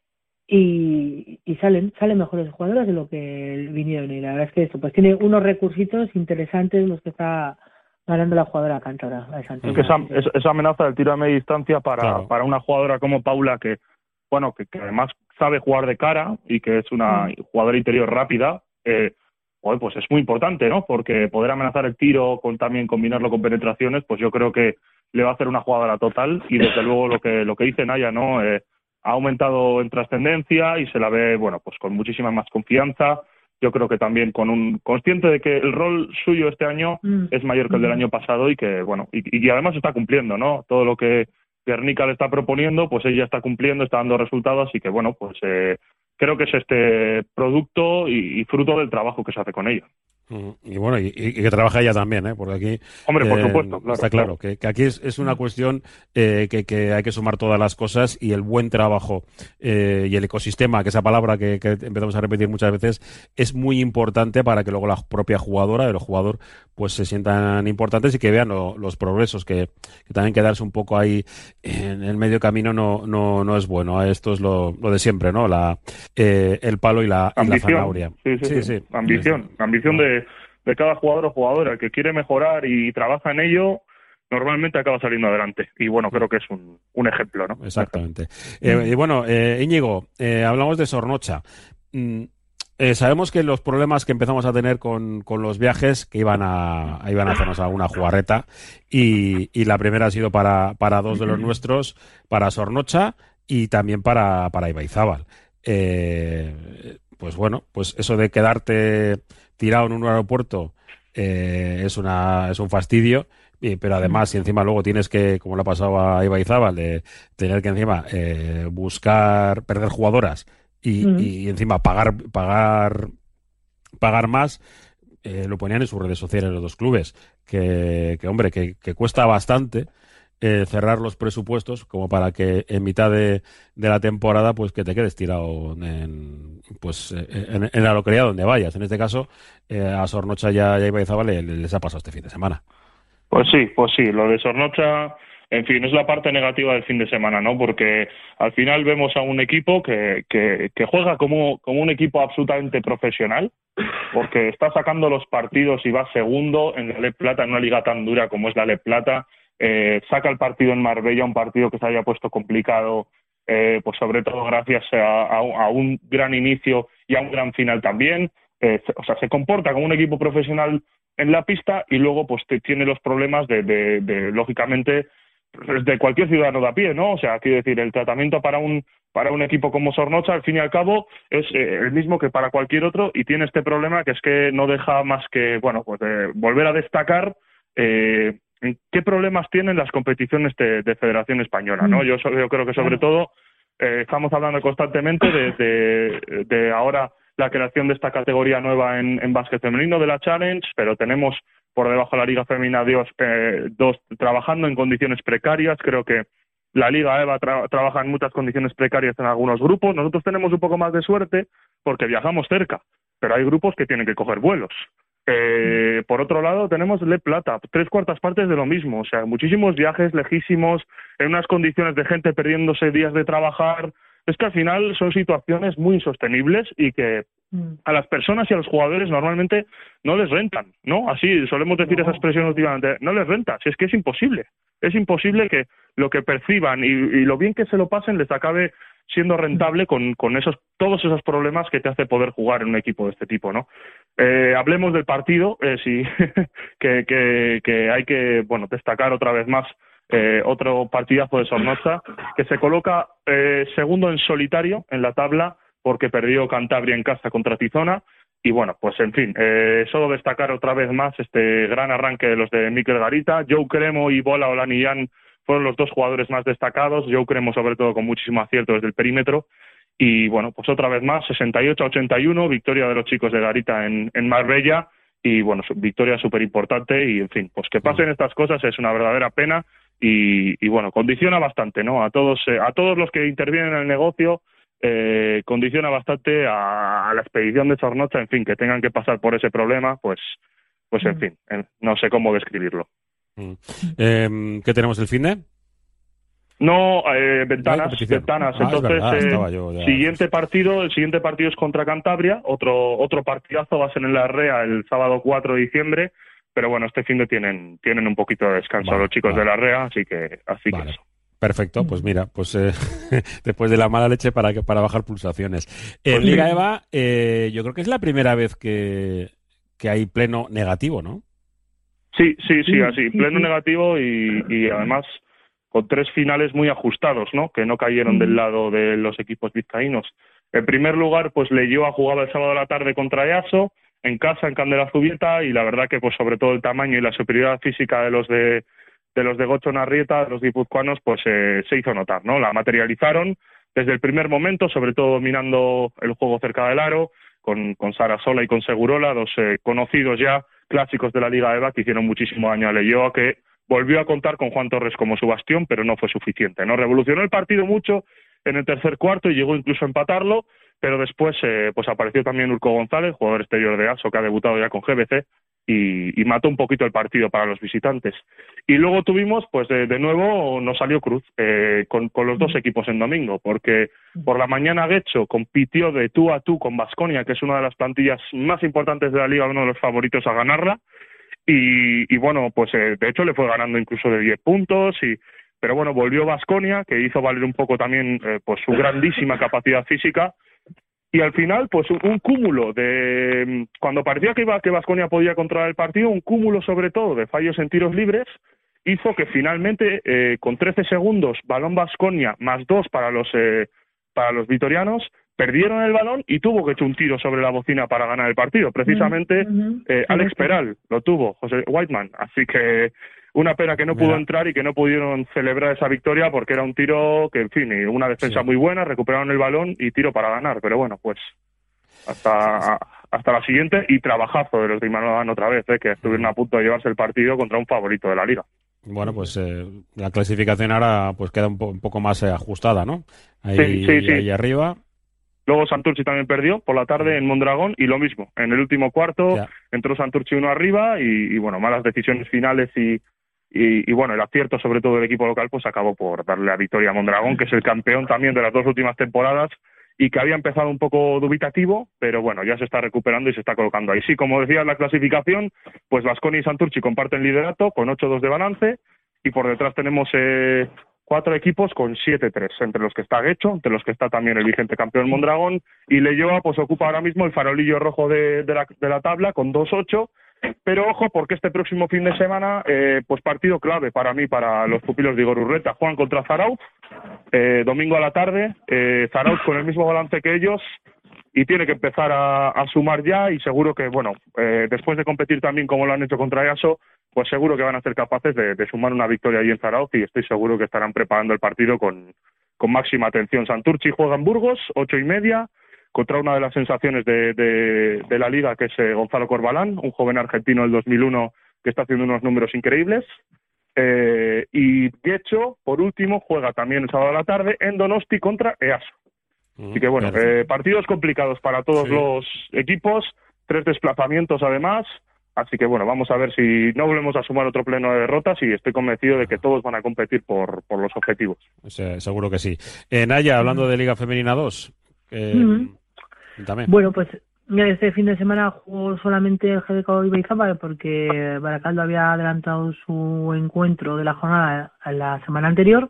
y, y salen salen mejores jugadoras de lo que vinieron. Y la verdad es que esto pues tiene unos recursitos interesantes los que está ganando la jugadora cántabra. la de Es Santos. que esa, esa- esa amenaza del tiro a media distancia para, Claro. para una jugadora como Paula, que bueno que, que además sabe jugar de cara y que es una jugadora interior rápida, eh, joder, pues es muy importante, ¿no? Porque poder amenazar el tiro, con también combinarlo con penetraciones, pues yo creo que le va a hacer una jugadora total. Y desde luego lo que lo que dice Naya, ¿no? Eh, ha aumentado en trascendencia y se la ve, bueno, pues con muchísima más confianza. Yo creo que también con un consciente de que el rol suyo este año Mm. es mayor que el del año pasado, y que, bueno, y, y además está cumpliendo, ¿no? Todo lo que Guernica le está proponiendo, pues ella está cumpliendo, está dando resultados y que, bueno, pues eh, creo que es este producto y, y fruto del trabajo que se hace con ella. Y bueno, y, y que trabaja ella también, ¿eh? Porque aquí Hombre, por eh, supuesto, claro, está claro, claro. Que, que aquí es, es una cuestión eh, que, que hay que sumar todas las cosas y el buen trabajo eh, y el ecosistema, que esa palabra que, que empezamos a repetir muchas veces, es muy importante para que luego la propia jugadora, el jugador, pues se sientan importantes y que vean lo, los progresos, que, que también quedarse un poco ahí en el medio camino no, no, no es bueno. Esto es lo, lo de siempre, ¿no? La, eh, el palo y la, y la zanahoria. Sí, sí, sí, sí. sí. Ambición, sí. ambición de de cada jugador o jugadora. El que quiere mejorar y trabaja en ello, normalmente acaba saliendo adelante. Y bueno, creo que es un, un ejemplo, ¿no? Exactamente. Eh, y bueno, eh, Íñigo, eh, hablamos de Zornocha. Mm, eh, sabemos que los problemas que empezamos a tener con, con los viajes, que iban a, iban a hacernos alguna jugarreta, y, y la primera ha sido para, para dos de los nuestros, para Zornocha y también para, para Ibaizábal. Eh, pues bueno, pues eso de quedarte tirado en un aeropuerto eh, es una es un fastidio, y, pero además si encima luego tienes que, como le ha pasado a Ibaizábal, de tener que encima eh, buscar, perder jugadoras y, mm. y encima pagar pagar pagar más, eh, lo ponían en sus redes sociales los dos clubes, que, que hombre, que, que cuesta bastante Eh, cerrar los presupuestos como para que en mitad de, de la temporada pues que te quedes tirado en, pues, en, en la localidad donde vayas. En este caso, eh, a Zornocha y a Ibaizábal les, les ha pasado este fin de semana. Pues sí, pues sí, lo de Zornocha, en fin, es la parte negativa del fin de semana, ¿no? Porque al final vemos a un equipo que, que, que juega como, como un equipo absolutamente profesional, porque está sacando los partidos y va segundo en la Leb Plata, en una liga tan dura como es la Leb Plata. Eh, saca el partido en Marbella, un partido que se había puesto complicado, eh, pues sobre todo gracias a, a, a un gran inicio y a un gran final también. Eh, o sea, se comporta como un equipo profesional en la pista y luego pues te, tiene los problemas de, de, de, lógicamente, de cualquier ciudadano de a pie, ¿no? O sea, quiero decir, el tratamiento para un para un equipo como Zornocha, al fin y al cabo, es eh, el mismo que para cualquier otro y tiene este problema que es que no deja más que, bueno, pues eh, volver a destacar eh, ¿qué problemas tienen las competiciones de, de Federación Española? ¿No? Yo, yo creo que sobre todo eh, estamos hablando constantemente de, de, de ahora la creación de esta categoría nueva en, en básquet femenino de la Challenge, pero tenemos por debajo la Liga Femenina dos, eh, dos trabajando en condiciones precarias. Creo que la Liga EVA tra- trabaja en muchas condiciones precarias en algunos grupos. Nosotros tenemos un poco más de suerte porque viajamos cerca, pero hay grupos que tienen que coger vuelos. Eh, por otro lado tenemos Leb Plata, tres cuartas partes de lo mismo, o sea, muchísimos viajes lejísimos, en unas condiciones de gente perdiéndose días de trabajar. Es que al final son situaciones muy insostenibles y que a las personas y a los jugadores normalmente no les rentan, ¿no? Así solemos decir esa expresión últimamente, no les renta, si es que es imposible, es imposible que lo que perciban y, y lo bien que se lo pasen les acabe siendo rentable con, con esos todos esos problemas que te hace poder jugar en un equipo de este tipo, ¿no? Eh, hablemos del partido, eh, sí, que, que, que hay que, bueno, destacar otra vez más eh, otro partidazo de Zornocha, que se coloca eh, segundo en solitario en la tabla porque perdió Cantabria en casa contra Tizona. Y bueno, pues en fin, eh, solo destacar otra vez más este gran arranque de los de Mikel Garita. Joe Cremo y Bola Olaniyan fueron los dos jugadores más destacados. Joe Cremo sobre todo con muchísimo acierto desde el perímetro. Y bueno, pues otra vez más, sesenta y ocho a ochenta y uno, victoria de los chicos de Garita en, en Marbella. Y bueno, victoria súper importante. Y en fin, pues que pasen estas cosas es una verdadera pena. Y, y bueno, condiciona bastante, ¿no? A todos, eh, a todos los que intervienen en el negocio. Eh, condiciona bastante a, a la expedición de Zornocha, en fin, que tengan que pasar por ese problema, pues, pues en mm. fin, eh, no sé cómo describirlo. Mm. Eh, ¿Qué tenemos el fin de? No, eh, ventanas, ventanas. Ah, Entonces, verdad, eh, yo, ya. siguiente partido, el siguiente partido es contra Cantabria, otro otro partidazo va a ser en la Rea el sábado cuatro de diciembre, pero bueno, este fin de tienen tienen un poquito de descanso vale, los chicos vale. de la Rea, así que así vale. que eso. Perfecto, pues mira, pues eh, después de la mala leche para para bajar pulsaciones. En pues Liga sí. EVA, eh, yo creo que es la primera vez que, que hay pleno negativo, ¿no? Sí, sí, sí, así, pleno negativo y, y además con tres finales muy ajustados, ¿no? Que no cayeron del lado de los equipos vizcaínos. En primer lugar, pues Leioa jugaba el sábado a la tarde contra EASO, en casa, en Candela Zubieta, y la verdad que pues sobre todo el tamaño y la superioridad física de los de de los de Gocho Narrieta, de los guipuzcoanos, pues eh, se hizo notar, ¿no? La materializaron desde el primer momento, sobre todo dominando el juego cerca del aro, con, con Sarasola y con Segurola, dos eh, conocidos ya clásicos de la Liga EVA que hicieron muchísimo daño a Leioa, que volvió a contar con Juan Torres como su bastión, pero no fue suficiente, ¿no? Revolucionó el partido mucho en el tercer cuarto y llegó incluso a empatarlo, pero después eh, pues apareció también Urco González, jugador exterior de ASO, que ha debutado ya con G B C, y, y mató un poquito el partido para los visitantes. Y luego tuvimos, pues de, de nuevo nos salió Cruz eh, con, con los dos equipos en domingo, porque por la mañana Guecho compitió de tú a tú con Baskonia, que es una de las plantillas más importantes de la liga, uno de los favoritos a ganarla, y, y bueno, pues eh, de hecho le fue ganando incluso de diez puntos, y pero bueno, volvió Baskonia, que hizo valer un poco también eh, pues su grandísima capacidad física. Y al final, pues un, un cúmulo de... Cuando parecía que iba que Baskonia podía controlar el partido, un cúmulo sobre todo de fallos en tiros libres hizo que finalmente, eh, con trece segundos, balón Baskonia más dos para los eh, para los vitorianos, perdieron el balón y tuvo que echar un tiro sobre la bocina para ganar el partido. Precisamente Uh-huh. eh, Alex Peral lo tuvo, José Whiteman. Así que una pena que no pudo Mira. entrar y que no pudieron celebrar esa victoria porque era un tiro que, en fin, y una defensa Sí. muy buena, recuperaron el balón y tiro para ganar. Pero bueno, pues hasta hasta la siguiente, y trabajazo de los de Imanol otra vez, eh, que estuvieron a punto de llevarse el partido contra un favorito de la liga. Bueno, pues eh, la clasificación ahora pues queda un, po- un poco más eh, ajustada, ¿no? Ahí, Sí, sí, sí. ahí arriba. Luego Santurci también perdió por la tarde en Mondragón y lo mismo. En el último cuarto Ya. entró Santurci uno arriba y, y bueno, malas decisiones finales y, y, y bueno, el acierto sobre todo del equipo local pues acabó por darle la victoria a Mondragón, que es el campeón también de las dos últimas temporadas y que había empezado un poco dubitativo, pero bueno, ya se está recuperando y se está colocando ahí. Sí, como decía, la clasificación, pues Baskonia y Santurci comparten liderato con ocho dos de balance y por detrás tenemos eh, cuatro equipos con siete tres, entre los que está Guecho, entre los que está también el vigente campeón Mondragón, y Leioa pues ocupa ahora mismo el farolillo rojo de, de, la, de la tabla con dos ocho, pero ojo porque este próximo fin de semana eh, pues partido clave para mí, para los pupilos de Igor Urreta. Juegan contra Zarauz, eh, domingo a la tarde, eh, Zarauz con el mismo balance que ellos y tiene que empezar a, a sumar ya, y seguro que, bueno, eh, después de competir también como lo han hecho contra EASO, pues seguro que van a ser capaces de, de sumar una victoria ahí en Zarauz, y estoy seguro que estarán preparando el partido con, con máxima atención. Santurci juega en Burgos, ocho y media, contra una de las sensaciones de, de, de la liga, que es eh, Gonzalo Corbalán, un joven argentino del dos mil uno que está haciendo unos números increíbles. Eh, y Guecho, por último, juega también el sábado a la tarde en Donosti contra EASO. Así que bueno, eh, partidos complicados para todos Sí. los equipos, tres desplazamientos además, así que bueno, vamos a ver si no volvemos a sumar otro pleno de derrotas, y estoy convencido de que todos van a competir por, por los objetivos. Pues, eh, seguro que sí. Eh, Naya, hablando de Liga Femenina dos, eh, Ujú. también. Bueno, pues este fin de semana jugó solamente el G D K Ibaizabal porque Baracaldo había adelantado su encuentro de la jornada a la semana anterior.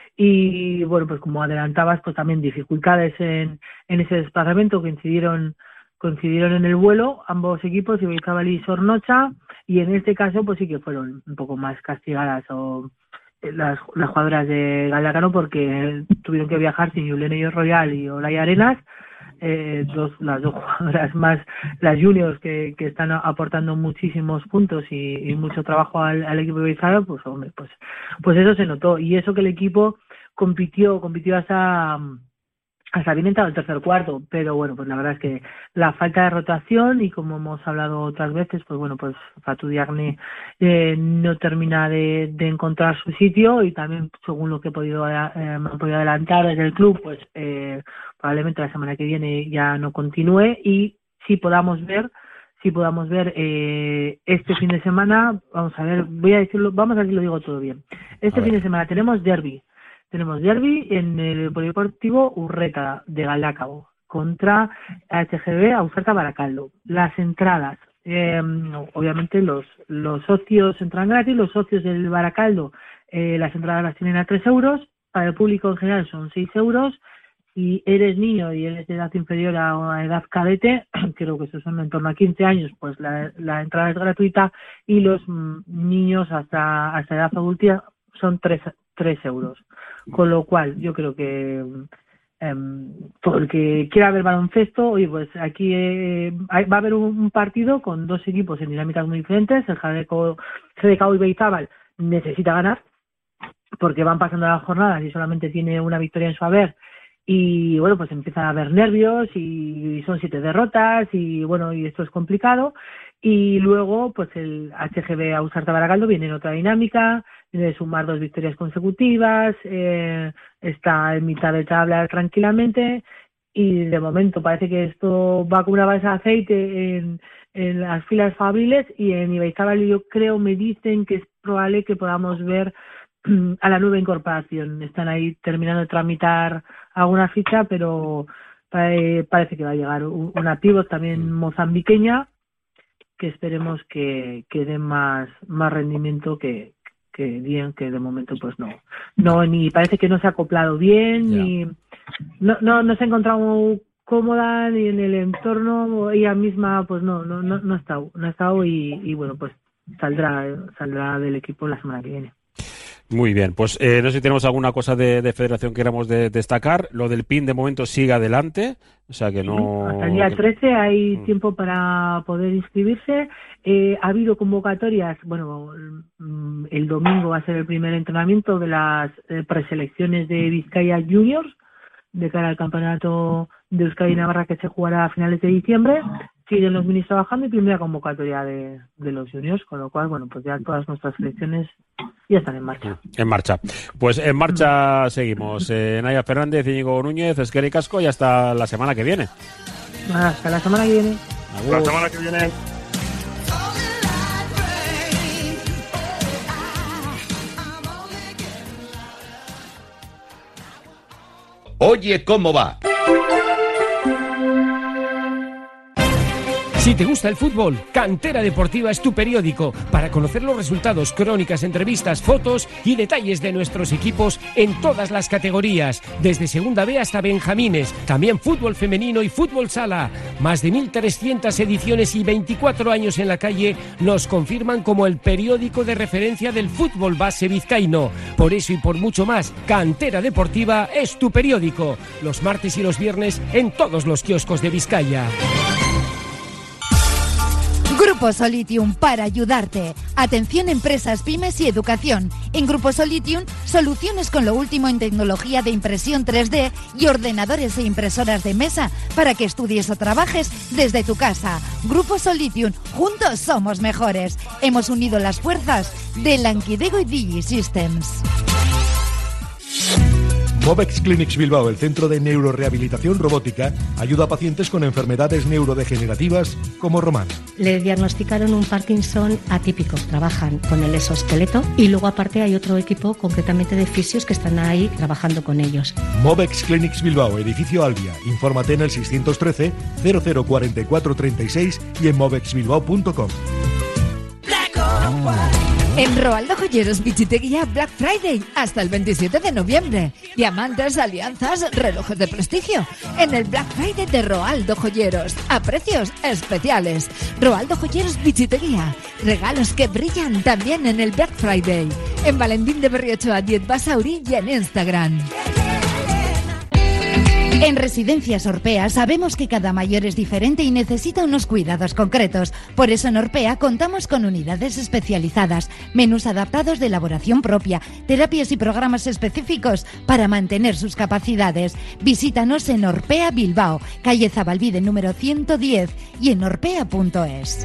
Y bueno, pues como adelantabas, pues también dificultades en, en ese desplazamiento, coincidieron coincidieron en el vuelo ambos equipos, Ibaizabal y Sornocha, y en este caso pues sí que fueron un poco más castigadas o las, las jugadoras de Galdacano, porque tuvieron que viajar sin Yulene Royal y Olaya Arenas, eh, dos, las dos jugadoras más, las juniors que, que están aportando muchísimos puntos y, y mucho trabajo al, al equipo de Ibaizabal, pues hombre, pues, pues eso se notó, y eso que el equipo compitió, compitió hasta hasta bien entrado el tercer cuarto, pero bueno, pues la verdad es que la falta de rotación, y como hemos hablado otras veces, pues bueno, pues Fatou Diagne eh, no termina de, de encontrar su sitio, y también según lo que he podido eh, me han podido adelantar desde el club, pues eh, probablemente la semana que viene ya no continúe, y si podamos ver si podamos ver eh, este fin de semana, vamos a ver, voy a decirlo, vamos a ver si lo digo todo bien. Este fin de semana tenemos derbi. Tenemos derbi en el Polideportivo Urreta de Galdacao contra H G B Auferta Baracaldo. Las entradas, eh, obviamente los los socios entran gratis, los socios del Baracaldo eh, las entradas las tienen a tres euros, para el público en general son seis euros, si eres niño y eres de edad inferior a edad cadete, creo que esos son en torno a quince años, pues la, la entrada es gratuita, y los mm, niños hasta hasta edad adulta son tres euros. Con lo cual, yo creo que eh, todo el que quiera ver baloncesto, oye, pues aquí eh, hay, va a haber un, un partido con dos equipos en dinámicas muy diferentes. El G D K Ibaizabal necesita ganar, porque van pasando las jornadas y solamente tiene una victoria en su haber, y bueno, pues empieza a haber nervios y son siete derrotas y bueno, y esto es complicado. Y luego pues el H G B Ausarta Barakaldo viene en otra dinámica, viene de sumar dos victorias consecutivas, eh, está en mitad de tabla tranquilamente, y de momento parece que esto va como una balsa de aceite en, en las filas fabriles, y en Ibaizabal yo creo, me dicen que es probable que podamos ver a la nueva incorporación. Están ahí terminando de tramitar alguna ficha, pero pare, parece que va a llegar una pívot también mozambiqueña, que esperemos que, que dé más, más rendimiento que, que bien, que de momento pues no, no, ni parece que no se ha acoplado bien, yeah. ni no, no, no se ha encontrado cómoda ni en el entorno, ella misma pues no, no, no, no ha estado, no ha estado y, y bueno, pues saldrá, saldrá del equipo la semana que viene. Muy bien, pues eh, no sé si tenemos alguna cosa de, de federación que queramos de, destacar. Lo del P I N de momento sigue adelante, o sea que no... Hasta el día trece hay mm. tiempo para poder inscribirse. Eh, ha habido convocatorias, bueno, el domingo va a ser el primer entrenamiento de las eh, preselecciones de Vizcaya Juniors, de cara al campeonato de Euskadi y Navarra que se jugará a finales de diciembre. Siguen los minis trabajando y primera convocatoria de, de los juniors, con lo cual, bueno, pues ya todas nuestras selecciones ya están en marcha. En marcha. Pues en marcha seguimos. Eh, Naya Fernández, Íñigo Núñez, Esqueri Casco, y hasta la semana que viene. Hasta la semana que viene. Hasta la semana que viene. Oye, ¿cómo va? Si te gusta el fútbol, Cantera Deportiva es tu periódico para conocer los resultados, crónicas, entrevistas, fotos y detalles de nuestros equipos en todas las categorías, desde Segunda B hasta Benjamines, también fútbol femenino y fútbol sala. Más de mil trescientas ediciones y veinticuatro años en la calle nos confirman como el periódico de referencia del fútbol base vizcaíno. Por eso y por mucho más, Cantera Deportiva es tu periódico. Los martes y los viernes en todos los kioscos de Vizcaya. Grupo Solitium para ayudarte. Atención empresas, pymes y educación. En Grupo Solitium, soluciones con lo último en tecnología de impresión tres D y ordenadores e impresoras de mesa para que estudies o trabajes desde tu casa. Grupo Solitium, juntos somos mejores. Hemos unido las fuerzas de Lankidego y DigiSystems. Movex Clinics Bilbao, el centro de neurorehabilitación robótica, ayuda a pacientes con enfermedades neurodegenerativas como Román. Le diagnosticaron un Parkinson atípico, trabajan con el exoesqueleto y luego aparte hay otro equipo concretamente de fisios que están ahí trabajando con ellos. Movex Clinics Bilbao, edificio Albia. Infórmate en el seiscientos trece cero cero cuarenta y cuatro treinta y seis y en movex bilbao punto com. En Roaldo Joyeros Bichiteguía Black Friday hasta el veintisiete de noviembre. Diamantes, alianzas, relojes de prestigio. En el Black Friday de Roaldo Joyeros. A precios especiales. Roaldo Joyeros Bichiteguía. Regalos que brillan también en el Black Friday. En Valentín de Berriochoa, diez Basauri y en Instagram. En Residencias Orpea sabemos que cada mayor es diferente y necesita unos cuidados concretos. Por eso en Orpea contamos con unidades especializadas, menús adaptados de elaboración propia, terapias y programas específicos para mantener sus capacidades. Visítanos en Orpea Bilbao, calle Zabalbide número ciento diez y en orpea punto es.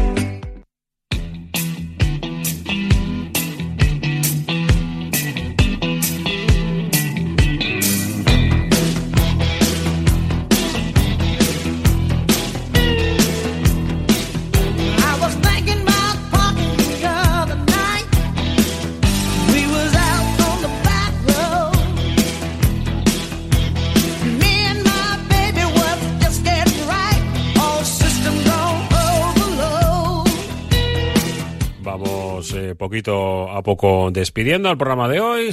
Poquito a poco despidiendo al programa de hoy.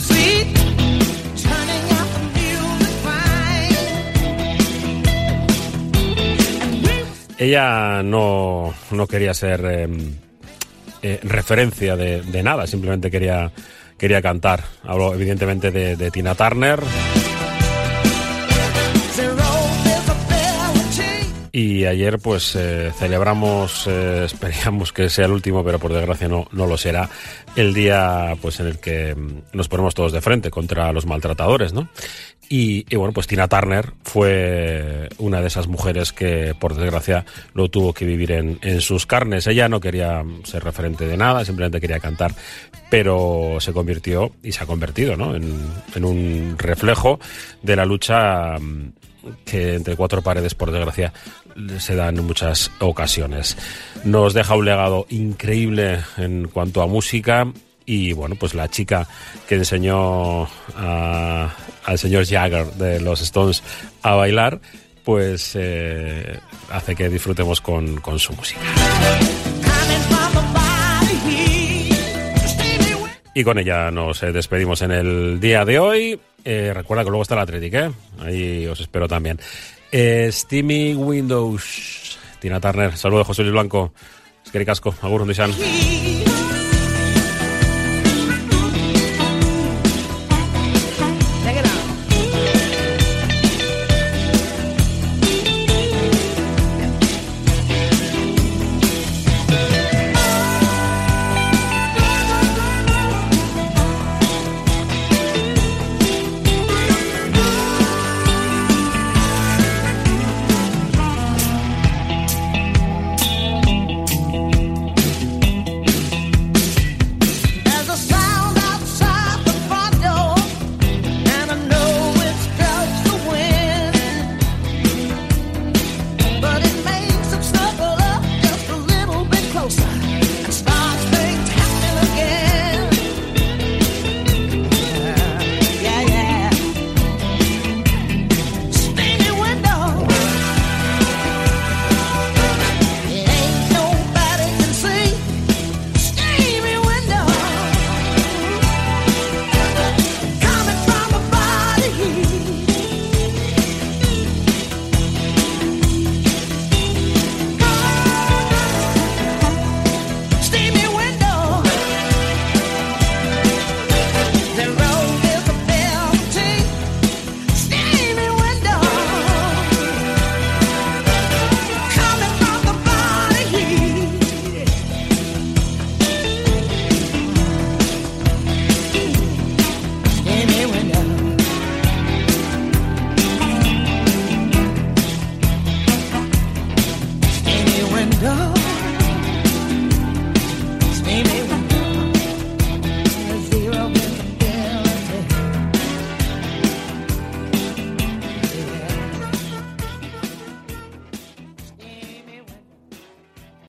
Ella no, no quería ser eh, eh, referencia de, de nada, simplemente quería, quería cantar. Hablo evidentemente de, de Tina Turner. Y ayer pues eh, celebramos, eh, esperamos que sea el último, pero por desgracia no, no lo será, el día pues en el que nos ponemos todos de frente contra los maltratadores, ¿no? Y, y bueno, pues Tina Turner fue una de esas mujeres que por desgracia lo tuvo que vivir en, en sus carnes. Ella no quería ser referente de nada, simplemente quería cantar, pero se convirtió y se ha convertido, ¿no? en, en un reflejo de la lucha que entre cuatro paredes, por desgracia, se da en muchas ocasiones. Nos deja un legado increíble en cuanto a música y, bueno, pues la chica que enseñó a, al señor Jagger de los Stones a bailar, pues eh, hace que disfrutemos con, con su música. Y con ella nos eh, despedimos en el día de hoy. Eh, recuerda que luego está el Athletic, ¿eh? Ahí os espero también. Eh, Steamy Windows. Tina Turner. Saludos, José Luis Blanco. Es que ricasco. Agur, Ondizan.